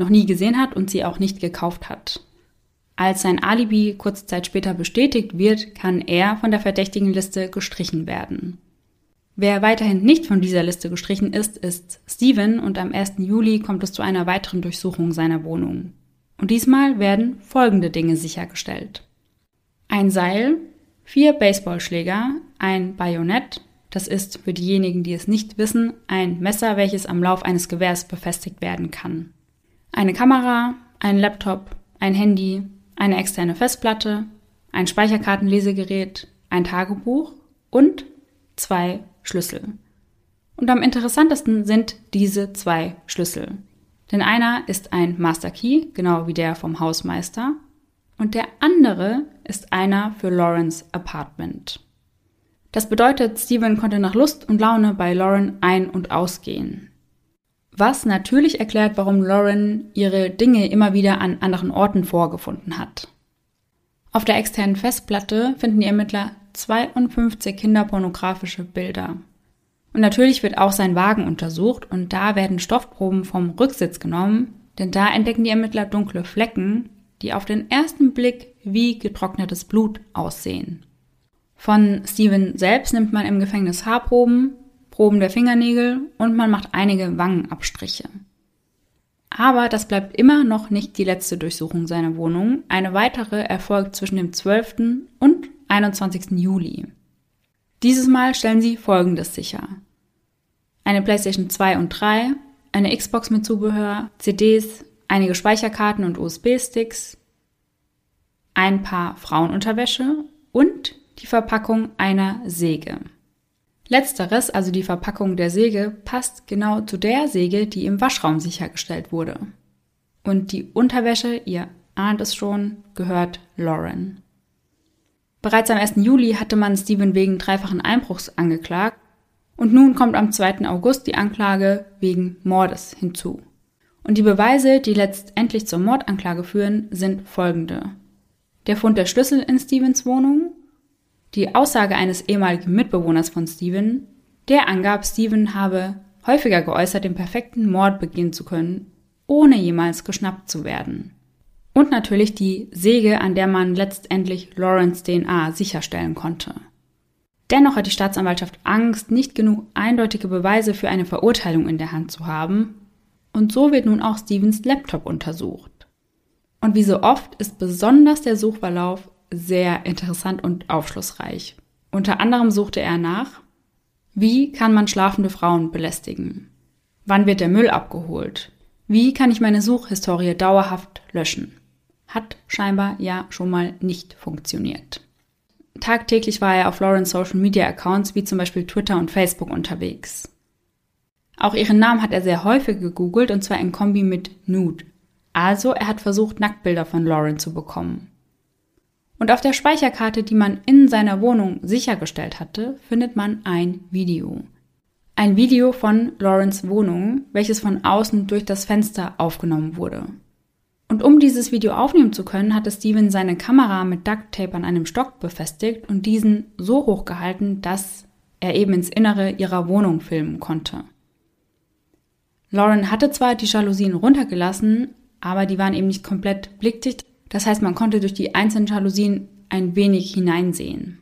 noch nie gesehen hat und sie auch nicht gekauft hat. Als sein Alibi kurze Zeit später bestätigt wird, kann er von der verdächtigen Liste gestrichen werden. Wer weiterhin nicht von dieser Liste gestrichen ist, ist Steven und am 1. Juli kommt es zu einer weiteren Durchsuchung seiner Wohnung. Und diesmal werden folgende Dinge sichergestellt. Ein Seil, 4 Baseballschläger, ein Bajonett, das ist für diejenigen, die es nicht wissen, ein Messer, welches am Lauf eines Gewehrs befestigt werden kann. Eine Kamera, ein Laptop, ein Handy, eine externe Festplatte, ein Speicherkartenlesegerät, ein Tagebuch und 2 Schlüssel. Und am interessantesten sind diese 2 Schlüssel. Denn einer ist ein Master Key, genau wie der vom Hausmeister, und der andere ist einer für Laurens Apartment. Das bedeutet, Steven konnte nach Lust und Laune bei Lauren ein- und ausgehen. Was natürlich erklärt, warum Lauren ihre Dinge immer wieder an anderen Orten vorgefunden hat. Auf der externen Festplatte finden die Ermittler 52 kinderpornografische Bilder. Und natürlich wird auch sein Wagen untersucht und da werden Stoffproben vom Rücksitz genommen, denn da entdecken die Ermittler dunkle Flecken, die auf den ersten Blick wie getrocknetes Blut aussehen. Von Steven selbst nimmt man im Gefängnis Haarproben, Proben der Fingernägel und man macht einige Wangenabstriche. Aber das bleibt immer noch nicht die letzte Durchsuchung seiner Wohnung. Eine weitere erfolgt zwischen dem 12. und 21. Juli. Dieses Mal stellen sie Folgendes sicher. Eine PlayStation 2 und 3, eine Xbox mit Zubehör, CDs, einige Speicherkarten und USB-Sticks, ein Paar Frauenunterwäsche und die Verpackung einer Säge. Letzteres, also die Verpackung der Säge, passt genau zu der Säge, die im Waschraum sichergestellt wurde. Und die Unterwäsche, ihr ahnt es schon, gehört Lauren. Bereits am 1. Juli hatte man Steven wegen 3-fachen Einbruchs angeklagt und nun kommt am 2. August die Anklage wegen Mordes hinzu. Und die Beweise, die letztendlich zur Mordanklage führen, sind folgende. Der Fund der Schlüssel in Stevens Wohnung, die Aussage eines ehemaligen Mitbewohners von Steven, der angab, Steven habe häufiger geäußert, den perfekten Mord begehen zu können, ohne jemals geschnappt zu werden. Und natürlich die Säge, an der man letztendlich Laurens DNA sicherstellen konnte. Dennoch hat die Staatsanwaltschaft Angst, nicht genug eindeutige Beweise für eine Verurteilung in der Hand zu haben, und so wird nun auch Stevens Laptop untersucht. Und wie so oft ist besonders der Suchverlauf sehr interessant und aufschlussreich. Unter anderem suchte er nach: Wie kann man schlafende Frauen belästigen? Wann wird der Müll abgeholt? Wie kann ich meine Suchhistorie dauerhaft löschen? Hat scheinbar ja schon mal nicht funktioniert. Tagtäglich war er auf Laurens Social Media Accounts wie zum Beispiel Twitter und Facebook unterwegs. Auch ihren Namen hat er sehr häufig gegoogelt und zwar in Kombi mit Nude. Also er hat versucht, Nacktbilder von Lauren zu bekommen. Und auf der Speicherkarte, die man in seiner Wohnung sichergestellt hatte, findet man ein Video. Ein Video von Laurens Wohnung, welches von außen durch das Fenster aufgenommen wurde. Und um dieses Video aufnehmen zu können, hatte Steven seine Kamera mit Ducktape an einem Stock befestigt und diesen so hoch gehalten, dass er eben ins Innere ihrer Wohnung filmen konnte. Lauren hatte zwar die Jalousien runtergelassen, aber die waren eben nicht komplett blickdicht. Das heißt, man konnte durch die einzelnen Jalousien ein wenig hineinsehen.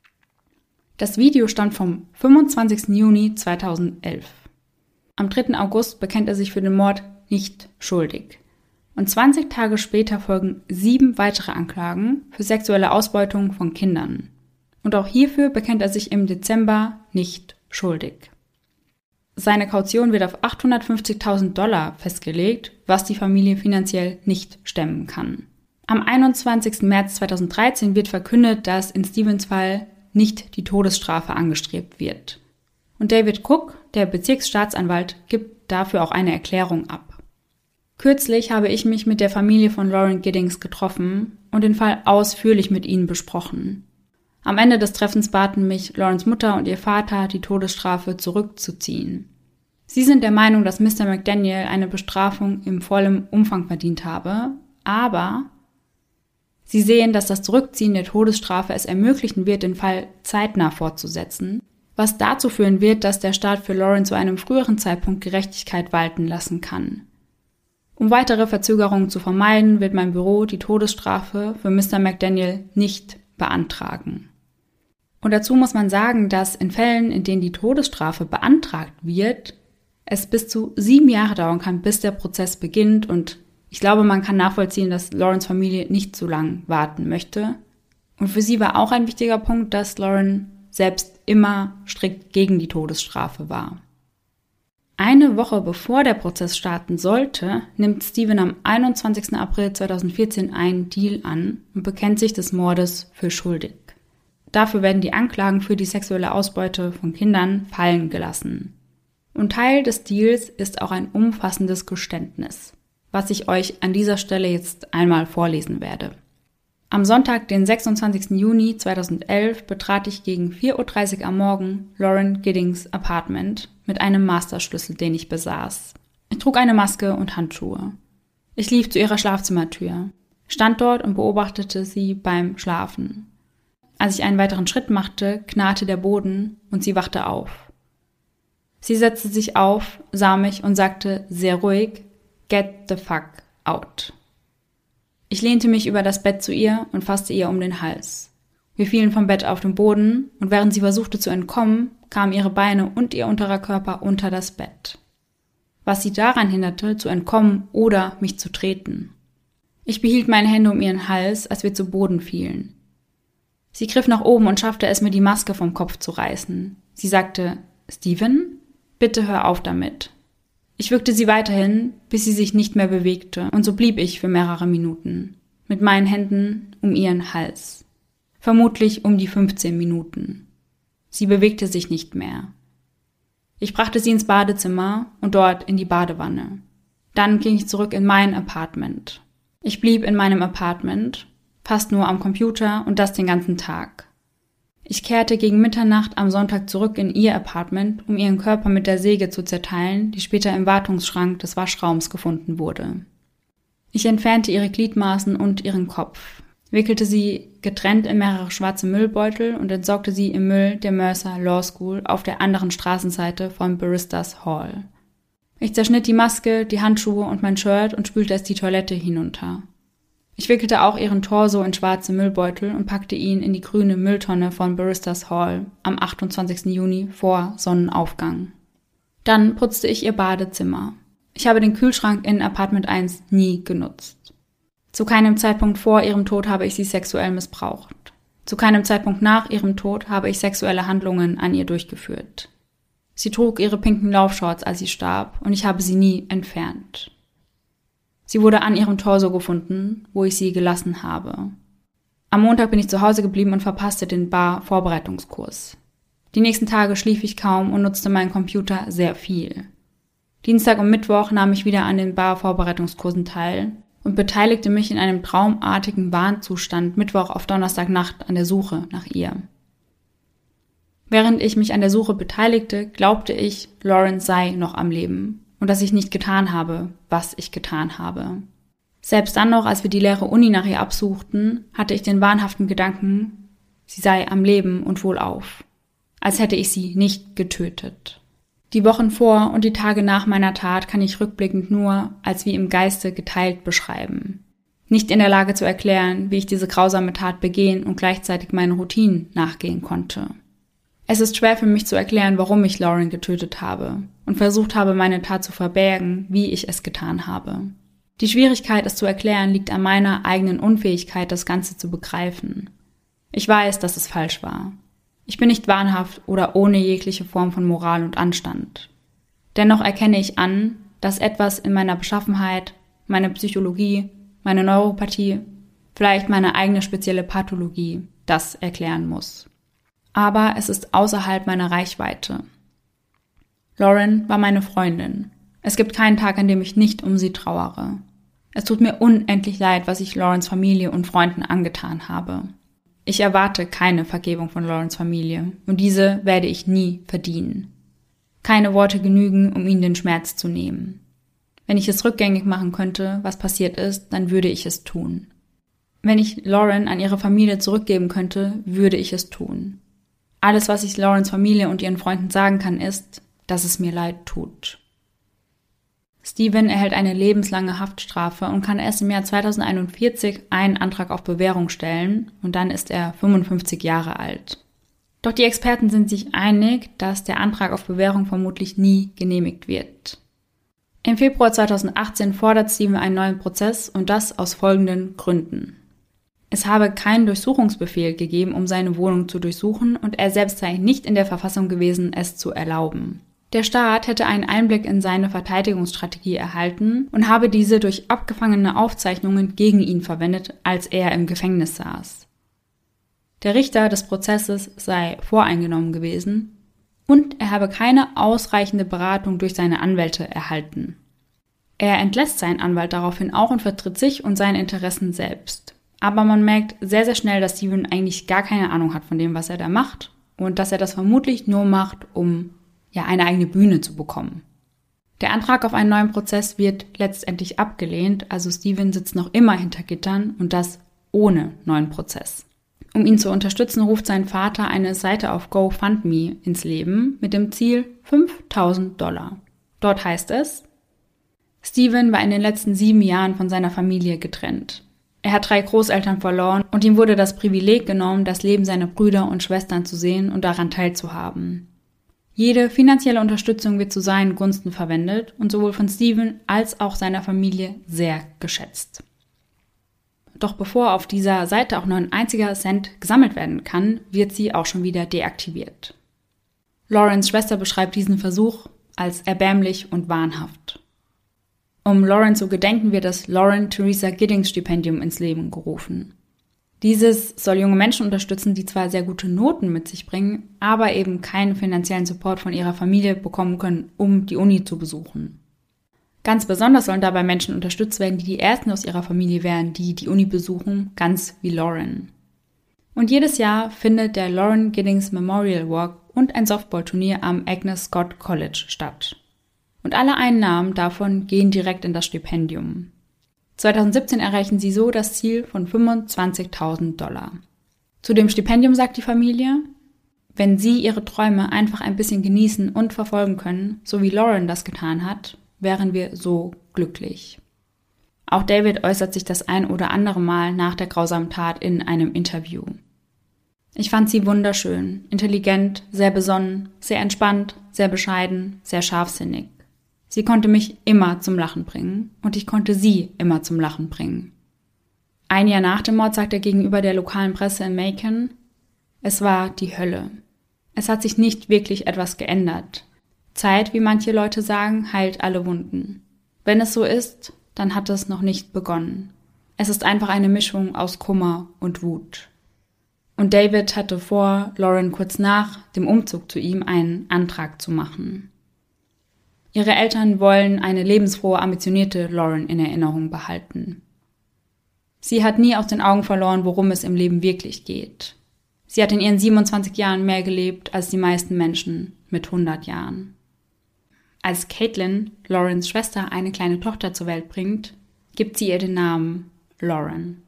Das Video stammt vom 25. Juni 2011. Am 3. August bekennt er sich für den Mord nicht schuldig. Und 20 Tage später folgen 7 weitere Anklagen für sexuelle Ausbeutung von Kindern. Und auch hierfür bekennt er sich im Dezember nicht schuldig. Seine Kaution wird auf $850.000 festgelegt, was die Familie finanziell nicht stemmen kann. Am 21. März 2013 wird verkündet, dass in Stevens Fall nicht die Todesstrafe angestrebt wird. Und David Cook, der Bezirksstaatsanwalt, gibt dafür auch eine Erklärung ab. Kürzlich habe ich mich mit der Familie von Lauren Giddings getroffen und den Fall ausführlich mit ihnen besprochen. Am Ende des Treffens baten mich Laurens Mutter und ihr Vater, die Todesstrafe zurückzuziehen. Sie sind der Meinung, dass Mr. McDaniel eine Bestrafung im vollen Umfang verdient habe, aber sie sehen, dass das Zurückziehen der Todesstrafe es ermöglichen wird, den Fall zeitnah fortzusetzen, was dazu führen wird, dass der Staat für Lauren zu einem früheren Zeitpunkt Gerechtigkeit walten lassen kann. Um weitere Verzögerungen zu vermeiden, wird mein Büro die Todesstrafe für Mr. McDaniel nicht beantragen. Und dazu muss man sagen, dass in Fällen, in denen die Todesstrafe beantragt wird, es bis zu 7 Jahre dauern kann, bis der Prozess beginnt. Und ich glaube, man kann nachvollziehen, dass Laurens Familie nicht so lange warten möchte. Und für sie war auch ein wichtiger Punkt, dass Lauren selbst immer strikt gegen die Todesstrafe war. Eine Woche bevor der Prozess starten sollte, nimmt Steven am 21. April 2014 einen Deal an und bekennt sich des Mordes für schuldig. Dafür werden die Anklagen für die sexuelle Ausbeute von Kindern fallen gelassen. Und Teil des Deals ist auch ein umfassendes Geständnis, was ich euch an dieser Stelle jetzt einmal vorlesen werde. Am Sonntag, den 26. Juni 2011, betrat ich gegen 4:30 Uhr am Morgen Lauren Giddings Apartment mit einem Masterschlüssel, den ich besaß. Ich trug eine Maske und Handschuhe. Ich lief zu ihrer Schlafzimmertür, stand dort und beobachtete sie beim Schlafen. Als ich einen weiteren Schritt machte, knarrte der Boden und sie wachte auf. Sie setzte sich auf, sah mich und sagte sehr ruhig, "Get the fuck out." Ich lehnte mich über das Bett zu ihr und fasste ihr um den Hals. Wir fielen vom Bett auf den Boden und während sie versuchte zu entkommen, kamen ihre Beine und ihr unterer Körper unter das Bett. Was sie daran hinderte, zu entkommen oder mich zu treten. Ich behielt meine Hände um ihren Hals, als wir zu Boden fielen. Sie griff nach oben und schaffte es, mir die Maske vom Kopf zu reißen. Sie sagte, "Steven, bitte hör auf damit." Ich würgte sie weiterhin, bis sie sich nicht mehr bewegte, und so blieb ich für mehrere Minuten, mit meinen Händen um ihren Hals. Vermutlich um die 15 Minuten. Sie bewegte sich nicht mehr. Ich brachte sie ins Badezimmer und dort in die Badewanne. Dann ging ich zurück in mein Apartment. Ich blieb in meinem Apartment, fast nur am Computer und das den ganzen Tag. Ich kehrte gegen Mitternacht am Sonntag zurück in ihr Apartment, um ihren Körper mit der Säge zu zerteilen, die später im Wartungsschrank des Waschraums gefunden wurde. Ich entfernte ihre Gliedmaßen und ihren Kopf, wickelte sie getrennt in mehrere schwarze Müllbeutel und entsorgte sie im Müll der Mercer Law School auf der anderen Straßenseite von Baristas Hall. Ich zerschnitt die Maske, die Handschuhe und mein Shirt und spülte es die Toilette hinunter. Ich wickelte auch ihren Torso in schwarze Müllbeutel und packte ihn in die grüne Mülltonne von Baristas Hall am 28. Juni vor Sonnenaufgang. Dann putzte ich ihr Badezimmer. Ich habe den Kühlschrank in Apartment 1 nie genutzt. Zu keinem Zeitpunkt vor ihrem Tod habe ich sie sexuell missbraucht. Zu keinem Zeitpunkt nach ihrem Tod habe ich sexuelle Handlungen an ihr durchgeführt. Sie trug ihre pinken Laufshorts, als sie starb, und ich habe sie nie entfernt. Sie wurde an ihrem Torso gefunden, wo ich sie gelassen habe. Am Montag bin ich zu Hause geblieben und verpasste den Bar-Vorbereitungskurs. Die nächsten Tage schlief ich kaum und nutzte meinen Computer sehr viel. Dienstag und Mittwoch nahm ich wieder an den Bar-Vorbereitungskursen teil und beteiligte mich in einem traumartigen Wahnzustand Mittwoch auf Donnerstagnacht an der Suche nach ihr. Während ich mich an der Suche beteiligte, glaubte ich, Lauren sei noch am Leben und dass ich nicht getan habe, was ich getan habe. Selbst dann noch, als wir die leere Uni nach ihr absuchten, hatte ich den wahnhaften Gedanken, sie sei am Leben und wohlauf, als hätte ich sie nicht getötet. Die Wochen vor und die Tage nach meiner Tat kann ich rückblickend nur als wie im Geiste geteilt beschreiben. Nicht in der Lage zu erklären, wie ich diese grausame Tat begehen und gleichzeitig meinen Routinen nachgehen konnte. Es ist schwer für mich zu erklären, warum ich Lauren getötet habe und versucht habe, meine Tat zu verbergen, wie ich es getan habe. Die Schwierigkeit, es zu erklären, liegt an meiner eigenen Unfähigkeit, das Ganze zu begreifen. Ich weiß, dass es falsch war. Ich bin nicht wahnhaft oder ohne jegliche Form von Moral und Anstand. Dennoch erkenne ich an, dass etwas in meiner Beschaffenheit, meine Psychologie, meine Neuropathie, vielleicht meine eigene spezielle Pathologie, das erklären muss. Aber es ist außerhalb meiner Reichweite. Lauren war meine Freundin. Es gibt keinen Tag, an dem ich nicht um sie trauere. Es tut mir unendlich leid, was ich Laurens Familie und Freunden angetan habe. Ich erwarte keine Vergebung von Laurens Familie und diese werde ich nie verdienen. Keine Worte genügen, um ihnen den Schmerz zu nehmen. Wenn ich es rückgängig machen könnte, was passiert ist, dann würde ich es tun. Wenn ich Lauren an ihre Familie zurückgeben könnte, würde ich es tun. Alles, was ich Laurens Familie und ihren Freunden sagen kann, ist, dass es mir leid tut. Steven erhält eine lebenslange Haftstrafe und kann erst im Jahr 2041 einen Antrag auf Bewährung stellen und dann ist er 55 Jahre alt. Doch die Experten sind sich einig, dass der Antrag auf Bewährung vermutlich nie genehmigt wird. Im Februar 2018 fordert Steven einen neuen Prozess und das aus folgenden Gründen. Es habe keinen Durchsuchungsbefehl gegeben, um seine Wohnung zu durchsuchen und er selbst sei nicht in der Verfassung gewesen, es zu erlauben. Der Staat hätte einen Einblick in seine Verteidigungsstrategie erhalten und habe diese durch abgefangene Aufzeichnungen gegen ihn verwendet, als er im Gefängnis saß. Der Richter des Prozesses sei voreingenommen gewesen und er habe keine ausreichende Beratung durch seine Anwälte erhalten. Er entlässt seinen Anwalt daraufhin auch und vertritt sich und seine Interessen selbst. Aber man merkt sehr, sehr schnell, dass Steven eigentlich gar keine Ahnung hat von dem, was er da macht und dass er das vermutlich nur macht, um eine eigene Bühne zu bekommen. Der Antrag auf einen neuen Prozess wird letztendlich abgelehnt, also Steven sitzt noch immer hinter Gittern und das ohne neuen Prozess. Um ihn zu unterstützen, ruft sein Vater eine Seite auf GoFundMe ins Leben mit dem Ziel $5.000. Dort heißt es: Steven war in den letzten 7 Jahren von seiner Familie getrennt. Er hat 3 Großeltern verloren und ihm wurde das Privileg genommen, das Leben seiner Brüder und Schwestern zu sehen und daran teilzuhaben. Jede finanzielle Unterstützung wird zu seinen Gunsten verwendet und sowohl von Steven als auch seiner Familie sehr geschätzt. Doch bevor auf dieser Seite auch nur ein einziger Cent gesammelt werden kann, wird sie auch schon wieder deaktiviert. Laurens Schwester beschreibt diesen Versuch als erbärmlich und wahnhaft. Um Lauren zu gedenken, wird das Lauren Theresa Giddings Stipendium ins Leben gerufen. Dieses soll junge Menschen unterstützen, die zwar sehr gute Noten mit sich bringen, aber eben keinen finanziellen Support von ihrer Familie bekommen können, um die Uni zu besuchen. Ganz besonders sollen dabei Menschen unterstützt werden, die die ersten aus ihrer Familie wären, die die Uni besuchen, ganz wie Lauren. Und jedes Jahr findet der Lauren Giddings Memorial Walk und ein Softballturnier am Agnes Scott College statt. Und alle Einnahmen davon gehen direkt in das Stipendium. 2017 erreichen sie so das Ziel von $25.000. Zu dem Stipendium sagt die Familie: Wenn Sie Ihre Träume einfach ein bisschen genießen und verfolgen können, so wie Lauren das getan hat, wären wir so glücklich. Auch David äußert sich das ein oder andere Mal nach der grausamen Tat in einem Interview. Ich fand sie wunderschön, intelligent, sehr besonnen, sehr entspannt, sehr bescheiden, sehr scharfsinnig. Sie konnte mich immer zum Lachen bringen und ich konnte sie immer zum Lachen bringen. Ein Jahr nach dem Mord sagt er gegenüber der lokalen Presse in Macon: Es war die Hölle. Es hat sich nicht wirklich etwas geändert. Zeit, wie manche Leute sagen, heilt alle Wunden. Wenn es so ist, dann hat es noch nicht begonnen. Es ist einfach eine Mischung aus Kummer und Wut. Und David hatte vor, Lauren kurz nach dem Umzug zu ihm einen Antrag zu machen. Ihre Eltern wollen eine lebensfrohe, ambitionierte Lauren in Erinnerung behalten. Sie hat nie aus den Augen verloren, worum es im Leben wirklich geht. Sie hat in ihren 27 Jahren mehr gelebt als die meisten Menschen mit 100 Jahren. Als Caitlin, Laurens Schwester, eine kleine Tochter zur Welt bringt, gibt sie ihr den Namen Lauren.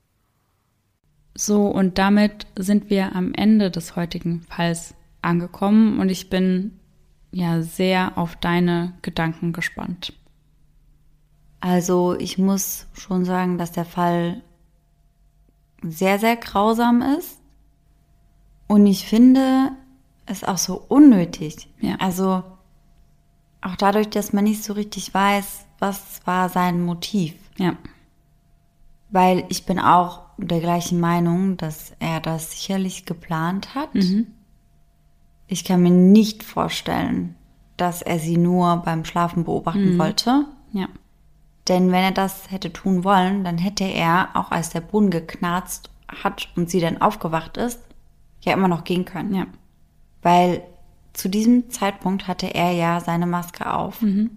So, und damit sind wir am Ende des heutigen Falls angekommen und ich bin sehr auf deine Gedanken gespannt. Also ich muss schon sagen, dass der Fall sehr, sehr grausam ist und ich finde es auch so unnötig. Ja. Also auch dadurch, dass man nicht so richtig weiß, was war sein Motiv. Ja. Weil ich bin auch der gleichen Meinung, dass er das sicherlich geplant hat. Mhm. Ich kann mir nicht vorstellen, dass er sie nur beim Schlafen beobachten wollte. Ja. Denn wenn er das hätte tun wollen, dann hätte er, auch als der Boden geknarzt hat und sie dann aufgewacht ist, ja immer noch gehen können. Ja. Weil zu diesem Zeitpunkt hatte er ja seine Maske auf. Mhm.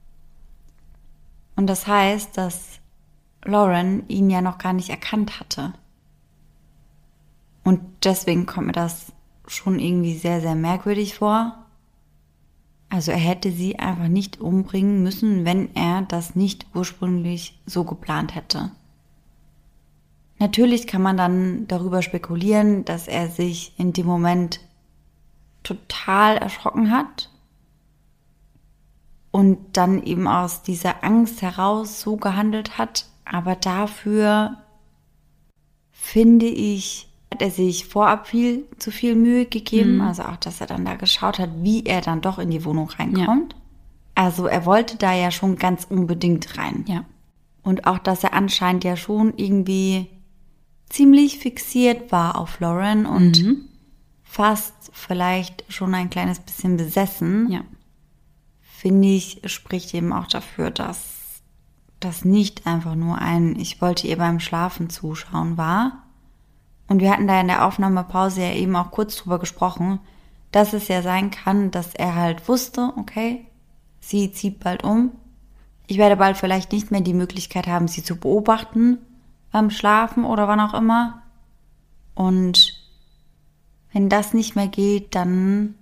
Und das heißt, dass Lauren ihn ja noch gar nicht erkannt hatte. Und deswegen kommt mir das schon irgendwie sehr, sehr merkwürdig vor. Also er hätte sie einfach nicht umbringen müssen, wenn er das nicht ursprünglich so geplant hätte. Natürlich kann man dann darüber spekulieren, dass er sich in dem Moment total erschrocken hat und dann eben aus dieser Angst heraus so gehandelt hat. Aber dafür, finde ich, hat er sich vorab viel zu viel Mühe gegeben. Also auch, dass er dann da geschaut hat, wie er dann doch in die Wohnung reinkommt. Ja. Also er wollte da ja schon ganz unbedingt rein. Ja. Und auch, dass er anscheinend ja schon irgendwie ziemlich fixiert war auf Lauren und fast vielleicht schon ein kleines bisschen besessen. Ja. Finde ich, spricht eben auch dafür, dass das nicht einfach nur ein ich wollte ihr beim Schlafen zuschauen war. Und wir hatten da in der Aufnahmepause ja eben auch kurz drüber gesprochen, dass es ja sein kann, dass er halt wusste, okay, sie zieht bald um. Ich werde bald vielleicht nicht mehr die Möglichkeit haben, sie zu beobachten beim Schlafen oder wann auch immer. Und wenn das nicht mehr geht, dann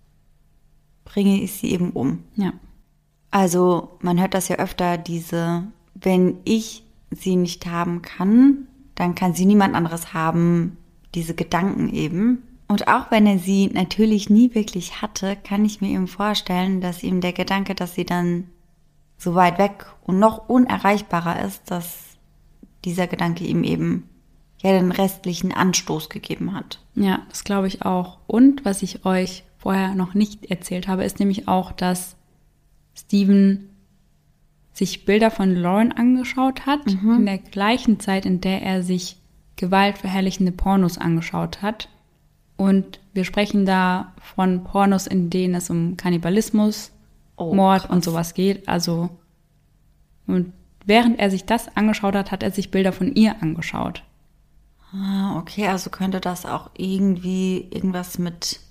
bringe ich sie eben um. Ja. Also man hört das ja öfter, wenn ich sie nicht haben kann, dann kann sie niemand anderes haben, diese Gedanken eben. Und auch wenn er sie natürlich nie wirklich hatte, kann ich mir eben vorstellen, dass ihm der Gedanke, dass sie dann so weit weg und noch unerreichbarer ist, dass dieser Gedanke ihm eben ja den restlichen Anstoß gegeben hat. Ja, das glaube ich auch. Und was ich euch vorher noch nicht erzählt habe, ist nämlich auch, dass Steven sich Bilder von Lauren angeschaut hat, in der gleichen Zeit, in der er sich gewaltverherrlichende Pornos angeschaut hat. Und wir sprechen da von Pornos, in denen es um Kannibalismus, Mord krass. Und sowas geht. Also, und während er sich das angeschaut hat, hat er sich Bilder von ihr angeschaut. Ah, okay, also könnte das auch irgendwas mit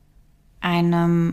einem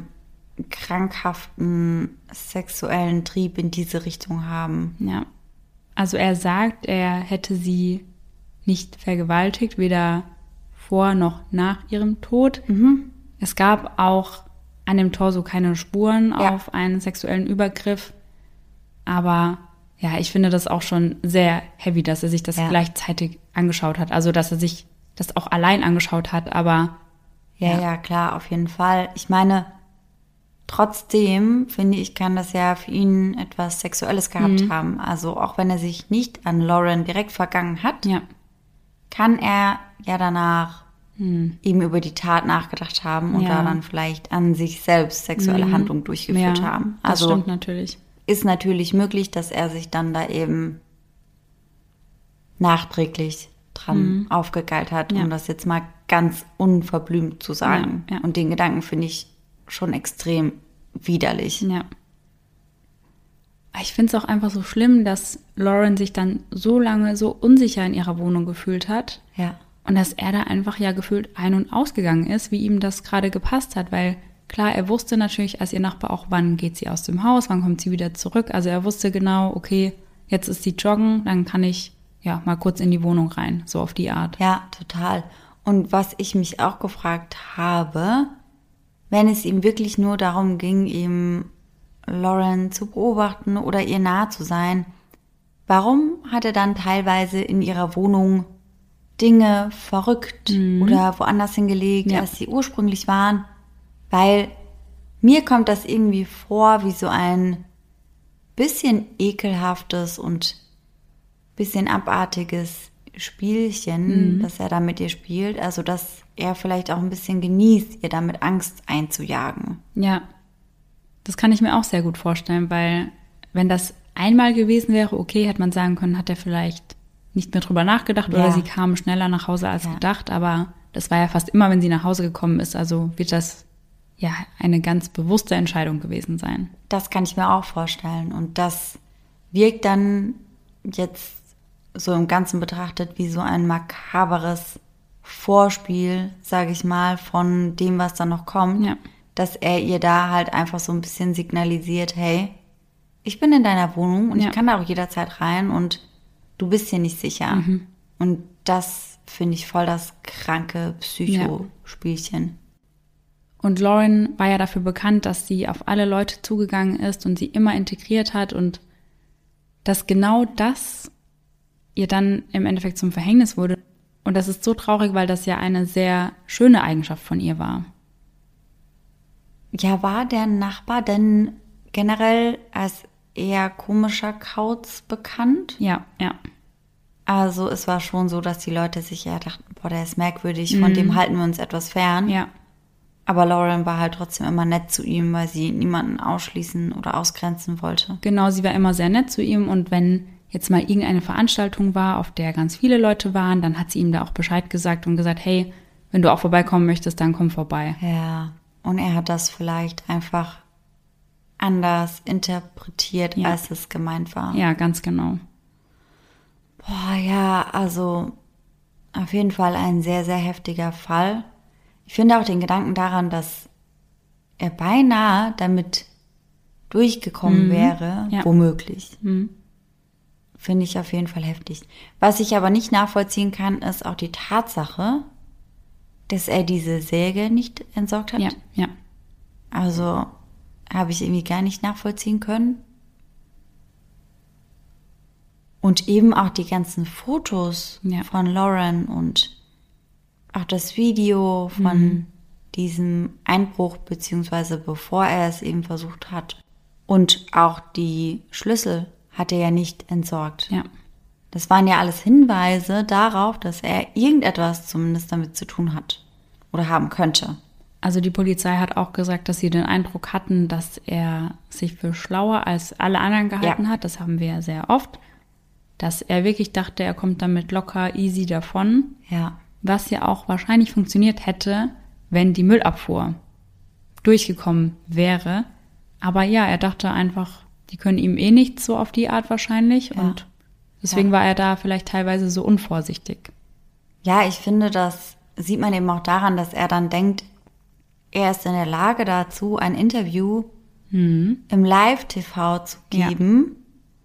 krankhaften sexuellen Trieb in diese Richtung haben. Ja, also er sagt, er hätte sie nicht vergewaltigt, weder vor noch nach ihrem Tod. Es gab auch an dem Torso keine Spuren auf einen sexuellen Übergriff, aber ja, ich finde das auch schon sehr heavy, dass er sich das gleichzeitig angeschaut hat, also dass er sich das auch allein angeschaut hat, aber ja, klar, auf jeden Fall. Ich meine, trotzdem, finde ich, kann das ja für ihn etwas Sexuelles gehabt haben. Also auch wenn er sich nicht an Lauren direkt vergangen hat, kann er ja danach eben über die Tat nachgedacht haben und da dann vielleicht an sich selbst sexuelle Handlungen durchgeführt haben. Also das stimmt natürlich. Ist natürlich möglich, dass er sich dann da eben nachträglich dran aufgegeilt hat, um das jetzt mal ganz unverblümt zu sagen. Ja. Und den Gedanken finde ich schon extrem widerlich. Ja. Ich finde es auch einfach so schlimm, dass Lauren sich dann so lange so unsicher in ihrer Wohnung gefühlt hat. Ja. Und dass er da einfach ja gefühlt ein- und ausgegangen ist, wie ihm das gerade gepasst hat. Weil klar, er wusste natürlich als ihr Nachbar auch, wann geht sie aus dem Haus, wann kommt sie wieder zurück. Also er wusste genau, okay, jetzt ist sie joggen, dann kann ich ja mal kurz in die Wohnung rein, so auf die Art. Ja, total. Und was ich mich auch gefragt habe, wenn es ihm wirklich nur darum ging, ihm Lauren zu beobachten oder ihr nahe zu sein, warum hat er dann teilweise in ihrer Wohnung Dinge verrückt oder woanders hingelegt, als sie ursprünglich waren? Weil mir kommt das irgendwie vor wie so ein bisschen ekelhaftes und bisschen abartiges Spielchen, das er da mit ihr spielt. Also, dass er vielleicht auch ein bisschen genießt, ihr damit Angst einzujagen. Ja, das kann ich mir auch sehr gut vorstellen, weil wenn das einmal gewesen wäre, okay, hätte man sagen können, hat er vielleicht nicht mehr drüber nachgedacht oder sie kam schneller nach Hause als gedacht, aber das war ja fast immer, wenn sie nach Hause gekommen ist, also wird das ja eine ganz bewusste Entscheidung gewesen sein. Das kann ich mir auch vorstellen und das wirkt dann jetzt so im Ganzen betrachtet wie so ein makaberes Vorspiel, sage ich mal, von dem, was dann noch kommt, dass er ihr da halt einfach so ein bisschen signalisiert, hey, ich bin in deiner Wohnung und ich kann da auch jederzeit rein und du bist hier nicht sicher. Und das finde ich voll das kranke Psychospielchen. Und Lauren war ja dafür bekannt, dass sie auf alle Leute zugegangen ist und sie immer integriert hat und dass genau das ihr dann im Endeffekt zum Verhängnis wurde. Und das ist so traurig, weil das ja eine sehr schöne Eigenschaft von ihr war. Ja, war der Nachbar denn generell als eher komischer Kauz bekannt. Ja. Also es war schon so, dass die Leute sich eher dachten, boah, der ist merkwürdig, von dem halten wir uns etwas fern. Ja. Aber Lauren war halt trotzdem immer nett zu ihm, weil sie niemanden ausschließen oder ausgrenzen wollte. Genau, sie war immer sehr nett zu ihm und wenn jetzt mal irgendeine Veranstaltung war, auf der ganz viele Leute waren, dann hat sie ihm da auch Bescheid gesagt und gesagt, hey, wenn du auch vorbeikommen möchtest, dann komm vorbei. Ja, und er hat das vielleicht einfach anders interpretiert, als es gemeint war. Ja, ganz genau. Boah, ja, also auf jeden Fall ein sehr, sehr heftiger Fall. Ich finde auch den Gedanken daran, dass er beinahe damit durchgekommen wäre, womöglich. Finde ich auf jeden Fall heftig. Was ich aber nicht nachvollziehen kann, ist auch die Tatsache, dass er diese Säge nicht entsorgt hat. Ja. Also habe ich irgendwie gar nicht nachvollziehen können. Und eben auch die ganzen Fotos von Lauren und auch das Video von diesem Einbruch, beziehungsweise bevor er es eben versucht hat. Und auch die Schlüssel hat er ja nicht entsorgt. Ja. Das waren ja alles Hinweise darauf, dass er irgendetwas zumindest damit zu tun hat oder haben könnte. Also die Polizei hat auch gesagt, dass sie den Eindruck hatten, dass er sich für schlauer als alle anderen gehalten hat. Das haben wir ja sehr oft. Dass er wirklich dachte, er kommt damit locker easy davon. Ja. Was ja auch wahrscheinlich funktioniert hätte, wenn die Müllabfuhr durchgekommen wäre. Aber ja, er dachte einfach, die können ihm eh nichts so auf die Art wahrscheinlich. Ja. Und deswegen war er da vielleicht teilweise so unvorsichtig. Ja, ich finde, das sieht man eben auch daran, dass er dann denkt, er ist in der Lage dazu, ein Interview im Live-TV zu geben,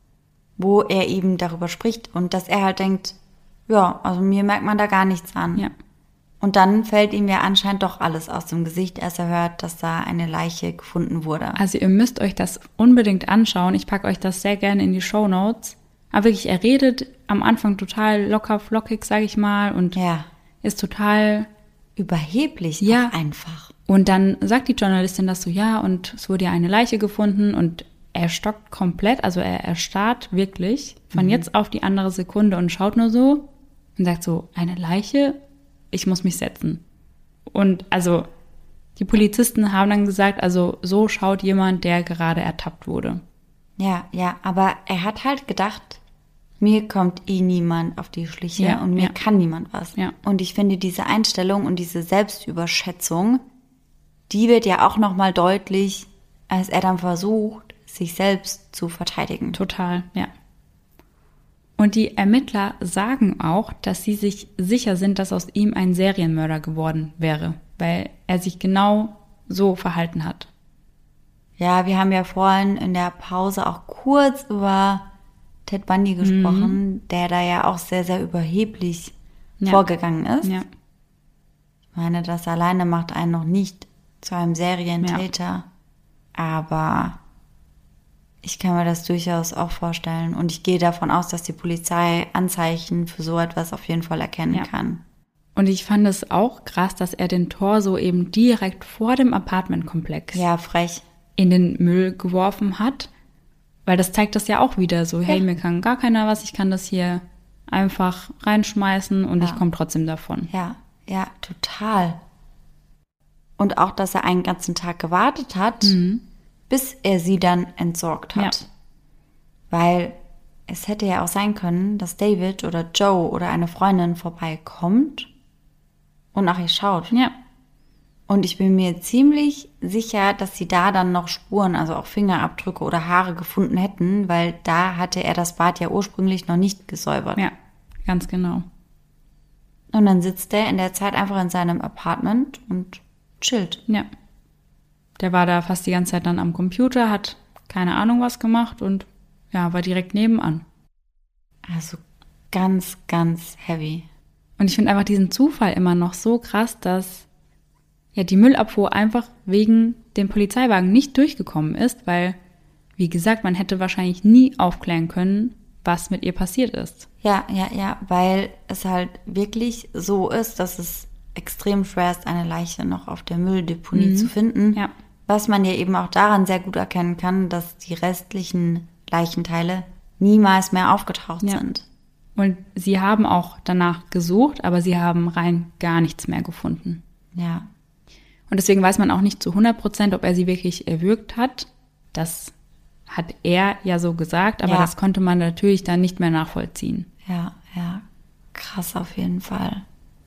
wo er eben darüber spricht und dass er halt denkt, ja, also mir merkt man da gar nichts an. Ja. Und dann fällt ihm ja anscheinend doch alles aus dem Gesicht, als er hört, dass da eine Leiche gefunden wurde. Also ihr müsst euch das unbedingt anschauen. Ich packe euch das sehr gerne in die Shownotes. Aber wirklich, er redet am Anfang total locker flockig, sage ich mal, und ist total überheblich auch einfach. Und dann sagt die Journalistin das so, ja, und es wurde ja eine Leiche gefunden und er stockt komplett, also er erstarrt wirklich von jetzt auf die andere Sekunde und schaut nur so und sagt so, eine Leiche? Ich muss mich setzen. Und also die Polizisten haben dann gesagt, also so schaut jemand, der gerade ertappt wurde. Ja, aber er hat halt gedacht, mir kommt eh niemand auf die Schliche und mir kann niemand was. Ja. Und ich finde diese Einstellung und diese Selbstüberschätzung, die wird ja auch nochmal deutlich, als er dann versucht, sich selbst zu verteidigen. Total, ja. Und die Ermittler sagen auch, dass sie sich sicher sind, dass aus ihm ein Serienmörder geworden wäre, weil er sich genau so verhalten hat. Ja, wir haben ja vorhin in der Pause auch kurz über Ted Bundy gesprochen, der da ja auch sehr, sehr überheblich vorgegangen ist. Ja. Ich meine, das alleine macht einen noch nicht zu einem Serientäter, aber ich kann mir das durchaus auch vorstellen. Und ich gehe davon aus, dass die Polizei Anzeichen für so etwas auf jeden Fall erkennen kann. Und ich fand es auch krass, dass er den Torso eben direkt vor dem Apartmentkomplex frech in den Müll geworfen hat. Weil das zeigt das ja auch wieder so, hey, mir kann gar keiner was, ich kann das hier einfach reinschmeißen und ich komme trotzdem davon. Ja, total. Und auch, dass er einen ganzen Tag gewartet hat, bis er sie dann entsorgt hat. Ja. Weil es hätte ja auch sein können, dass David oder Joe oder eine Freundin vorbeikommt und nach ihr schaut. Ja. Und ich bin mir ziemlich sicher, dass sie da dann noch Spuren, also auch Fingerabdrücke oder Haare gefunden hätten, weil da hatte er das Bad ja ursprünglich noch nicht gesäubert. Ja, ganz genau. Und dann sitzt er in der Zeit einfach in seinem Apartment und chillt. Ja. Der war da fast die ganze Zeit dann am Computer, hat keine Ahnung was gemacht und war direkt nebenan. Also ganz, ganz heavy. Und ich finde einfach diesen Zufall immer noch so krass, dass die Müllabfuhr einfach wegen dem Polizeiwagen nicht durchgekommen ist, weil, wie gesagt, man hätte wahrscheinlich nie aufklären können, was mit ihr passiert ist. Ja, weil es halt wirklich so ist, dass es extrem schwer ist, eine Leiche noch auf der Mülldeponie zu finden, Was man ja eben auch daran sehr gut erkennen kann, dass die restlichen Leichenteile niemals mehr aufgetaucht sind. Und sie haben auch danach gesucht, aber sie haben rein gar nichts mehr gefunden. Ja. Und deswegen weiß man auch nicht zu 100%, ob er sie wirklich erwürgt hat. Das hat er ja so gesagt, aber das konnte man natürlich dann nicht mehr nachvollziehen. Ja. Krass auf jeden Fall.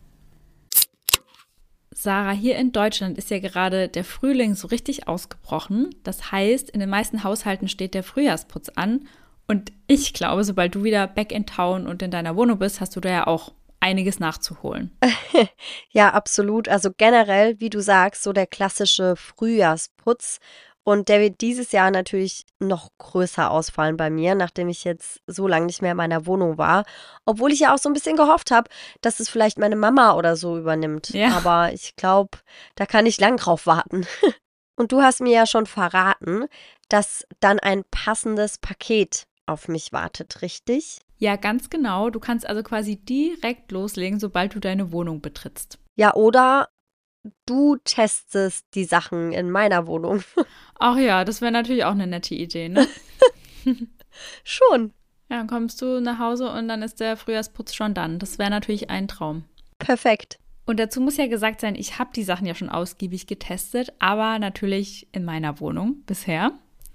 Sarah, hier in Deutschland ist ja gerade der Frühling so richtig ausgebrochen. Das heißt, in den meisten Haushalten steht der Frühjahrsputz an. Und ich glaube, sobald du wieder back in town und in deiner Wohnung bist, hast du da ja auch einiges nachzuholen. Ja, absolut. Also generell, wie du sagst, so der klassische Frühjahrsputz. Und der wird dieses Jahr natürlich noch größer ausfallen bei mir, nachdem ich jetzt so lange nicht mehr in meiner Wohnung war. Obwohl ich ja auch so ein bisschen gehofft habe, dass es vielleicht meine Mama oder so übernimmt. Ja. Aber ich glaube, da kann ich lang drauf warten. Und du hast mir ja schon verraten, dass dann ein passendes Paket auf mich wartet, richtig? Ja, ganz genau. Du kannst also quasi direkt loslegen, sobald du deine Wohnung betrittst. Ja, oder du testest die Sachen in meiner Wohnung. Ach ja, das wäre natürlich auch eine nette Idee, ne? Schon. Ja, dann kommst du nach Hause und dann ist der Frühjahrsputz schon dann. Das wäre natürlich ein Traum. Perfekt. Und dazu muss ja gesagt sein, ich habe die Sachen ja schon ausgiebig getestet, aber natürlich in meiner Wohnung bisher.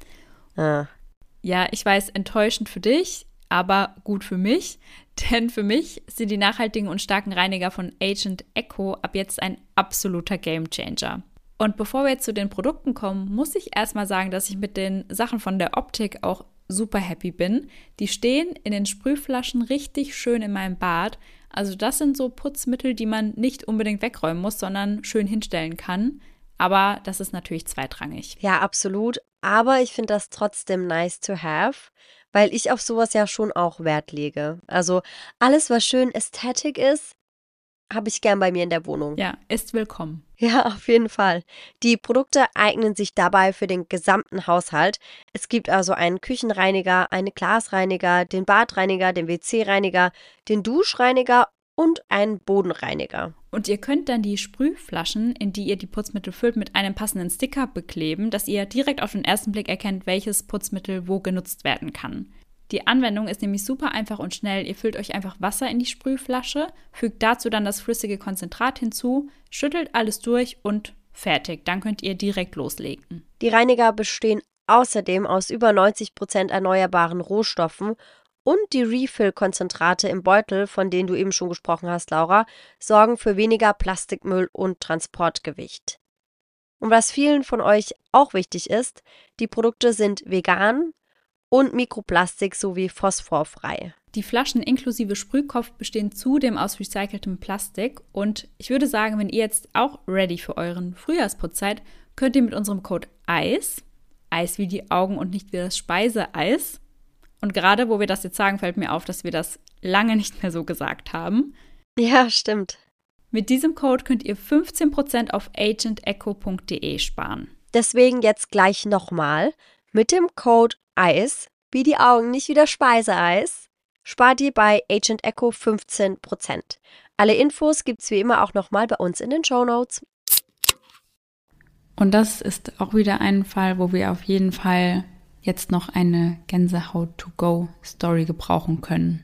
Ja, ich weiß, enttäuschend für dich, aber gut für mich, denn für mich sind die nachhaltigen und starken Reiniger von Agent Echo ab jetzt ein absoluter Gamechanger. Und bevor wir jetzt zu den Produkten kommen, muss ich erstmal sagen, dass ich mit den Sachen von der Optik auch super happy bin. Die stehen in den Sprühflaschen richtig schön in meinem Bad. Also das sind so Putzmittel, die man nicht unbedingt wegräumen muss, sondern schön hinstellen kann. Aber das ist natürlich zweitrangig. Ja, absolut. Aber ich finde das trotzdem nice to have, weil ich auf sowas ja schon auch Wert lege. Also alles, was schön Ästhetik ist, habe ich gern bei mir in der Wohnung. Ja, ist willkommen. Ja, auf jeden Fall. Die Produkte eignen sich dabei für den gesamten Haushalt. Es gibt also einen Küchenreiniger, einen Glasreiniger, den Badreiniger, den WC-Reiniger, den Duschreiniger und einen Bodenreiniger. Und ihr könnt dann die Sprühflaschen, in die ihr die Putzmittel füllt, mit einem passenden Sticker bekleben, dass ihr direkt auf den ersten Blick erkennt, welches Putzmittel wo genutzt werden kann. Die Anwendung ist nämlich super einfach und schnell. Ihr füllt euch einfach Wasser in die Sprühflasche, fügt dazu dann das flüssige Konzentrat hinzu, schüttelt alles durch und fertig. Dann könnt ihr direkt loslegen. Die Reiniger bestehen außerdem aus über 90% erneuerbaren Rohstoffen und die Refill-Konzentrate im Beutel, von denen du eben schon gesprochen hast, Laura, sorgen für weniger Plastikmüll und Transportgewicht. Und was vielen von euch auch wichtig ist, die Produkte sind vegan und Mikroplastik sowie phosphorfrei. Die Flaschen inklusive Sprühkopf bestehen zudem aus recyceltem Plastik und ich würde sagen, wenn ihr jetzt auch ready für euren Frühjahrsputz seid, könnt ihr mit unserem Code EIS, Eis wie die Augen und nicht wie das Speiseeis, und gerade wo wir das jetzt sagen, fällt mir auf, dass wir das lange nicht mehr so gesagt haben. Ja, stimmt. Mit diesem Code könnt ihr 15% auf agentecho.de sparen. Deswegen jetzt gleich nochmal. Mit dem Code EIS, wie die Augen, nicht wie das Speiseeis, spart ihr bei Agent Echo 15%. Alle Infos gibt's wie immer auch nochmal bei uns in den Shownotes. Und das ist auch wieder ein Fall, wo wir auf jeden Fall jetzt noch eine Gänsehaut-to-go-Story gebrauchen können.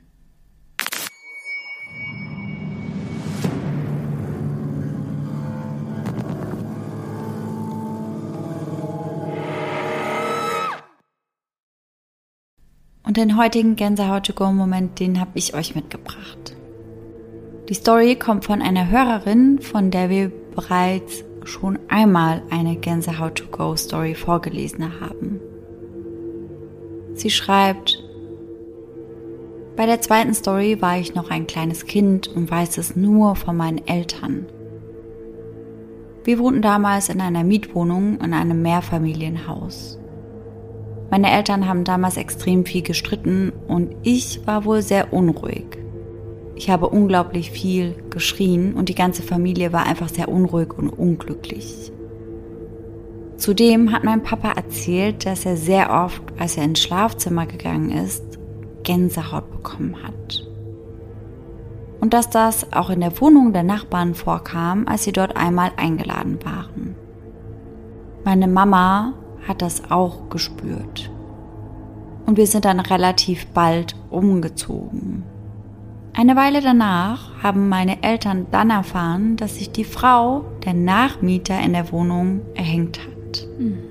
Und den heutigen Gänsehaut-to-go-Moment, den habe ich euch mitgebracht. Die Story kommt von einer Hörerin, von der wir bereits schon einmal eine Gänsehaut-to-go-Story vorgelesen haben. Sie schreibt: Bei der zweiten Story war ich noch ein kleines Kind und weiß es nur von meinen Eltern. Wir wohnten damals in einer Mietwohnung in einem Mehrfamilienhaus. Meine Eltern haben damals extrem viel gestritten und ich war wohl sehr unruhig. Ich habe unglaublich viel geschrien und die ganze Familie war einfach sehr unruhig und unglücklich. Zudem hat mein Papa erzählt, dass er sehr oft, als er ins Schlafzimmer gegangen ist, Gänsehaut bekommen hat. Und dass das auch in der Wohnung der Nachbarn vorkam, als sie dort einmal eingeladen waren. Meine Mama hat das auch gespürt. Und wir sind dann relativ bald umgezogen. Eine Weile danach haben meine Eltern dann erfahren, dass sich die Frau, der Nachmieter in der Wohnung, erhängt hat.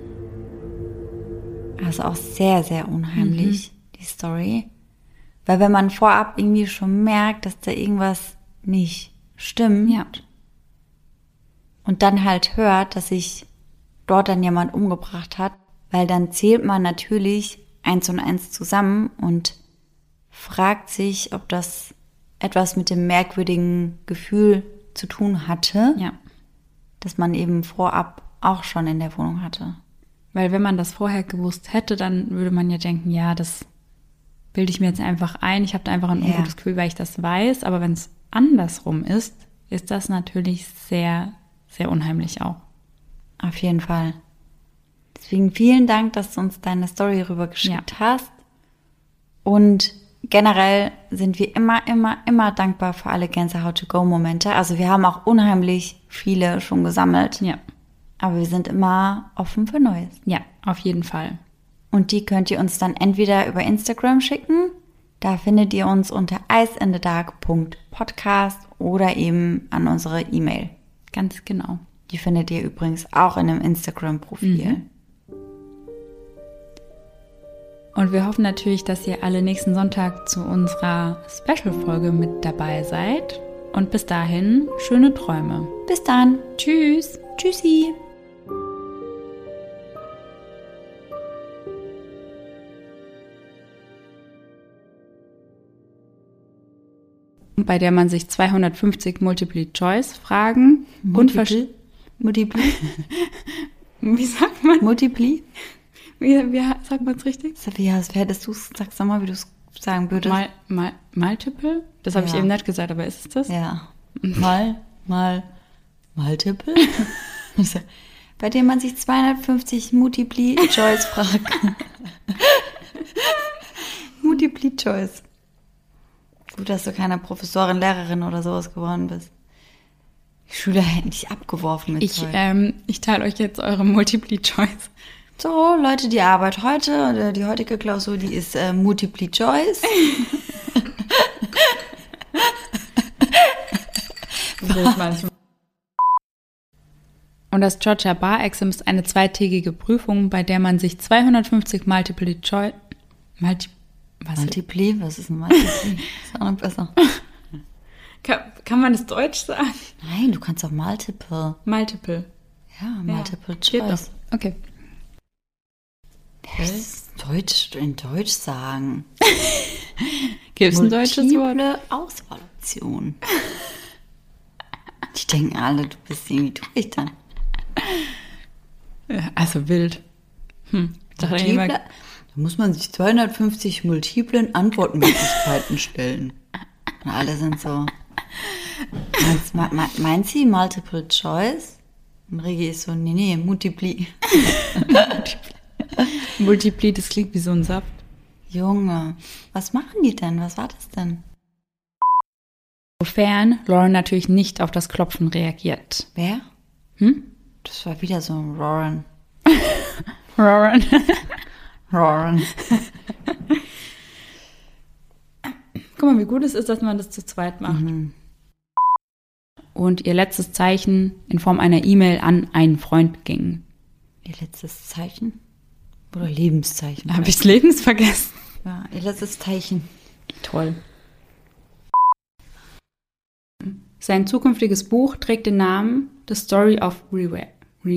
Also auch sehr, sehr unheimlich, die Story. Weil wenn man vorab irgendwie schon merkt, dass da irgendwas nicht stimmt und dann halt hört, dass sich dort dann jemand umgebracht hat, weil dann zählt man natürlich 1 und 1 zusammen und fragt sich, ob das etwas mit dem merkwürdigen Gefühl zu tun hatte, das man eben vorab auch schon in der Wohnung hatte. Weil wenn man das vorher gewusst hätte, dann würde man ja denken, ja, das bilde ich mir jetzt einfach ein. Ich habe da einfach ein ungutes Gefühl, weil ich das weiß. Aber wenn es andersrum ist, ist das natürlich sehr, sehr unheimlich auch. Auf jeden Fall. Deswegen vielen Dank, dass du uns deine Story rübergeschickt hast. Und generell sind wir immer dankbar für alle Gänsehaut-to-go-Momente. Also wir haben auch unheimlich viele schon gesammelt. Ja. Aber wir sind immer offen für Neues. Ja, auf jeden Fall. Und die könnt ihr uns dann entweder über Instagram schicken. Da findet ihr uns unter iceinthedark.podcast oder eben an unsere E-Mail. Ganz genau. Die findet ihr übrigens auch in einem Instagram-Profil. Und wir hoffen natürlich, dass ihr alle nächsten Sonntag zu unserer Special-Folge mit dabei seid. Und bis dahin, schöne Träume. Bis dann. Tschüss. Tschüssi. Bei der man sich 250 Multiple-Choice-Fragen Multiple? Wie sagt man? Multiple? Wie sagt man es richtig? Wie hättest du es? Sag's doch mal, wie du es sagen würdest. Multiple? Das habe ich eben nicht gesagt, aber ist es das? Ja. Multiple? Bei dem man sich 250 Multiple-Choice-Fragen. Multiple-Choice. Gut, dass du keine Professorin, Lehrerin oder sowas geworden bist. Die Schüler hätten dich abgeworfen mit Zeug. Ich teile euch jetzt eure Multiple-Choice. So, Leute, die Arbeit heute, oder die heutige Klausur, die ist Multiple-Choice. Und das Georgia Bar Exam ist eine 2-tägige Prüfung, bei der man sich 250 Multiple-Choice... Multiple? Was ist ein Multiple? Ist auch noch besser. Kann man das Deutsch sagen? Nein, du kannst auch Multiple. Multiple. Ja, Multiple Choice. Okay. In Deutsch sagen. Gibt es ein deutsches Wort? Multiple Auswahloption. Die denken alle, du bist irgendwie durch dann. Also wild. Da muss man sich 250 multiplen Antwortmöglichkeiten stellen. Und alle sind so. Meint sie Multiple Choice? Und Regi ist so, nee, Multipli. Multipli, das klingt wie so ein Saft. Junge, was machen die denn? Was war das denn? Sofern Lauren natürlich nicht auf das Klopfen reagiert. Wer? Das war wieder so ein Lauren. Lauren. Guck mal, wie gut es ist, dass man das zu zweit macht. Und ihr letztes Zeichen in Form einer E-Mail an einen Freund ging. Ihr letztes Zeichen? Oder Lebenszeichen? Habe ich das Lebens vergessen? Ja, ihr letztes Zeichen. Toll. Sein zukünftiges Buch trägt den Namen The Story of Reware.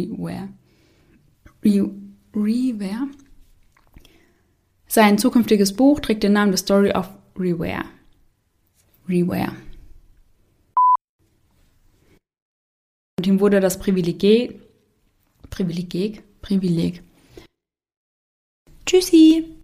Sein zukünftiges Buch trägt den Namen The Story of Reware. Und ihm wurde das Privileg. Tschüssi!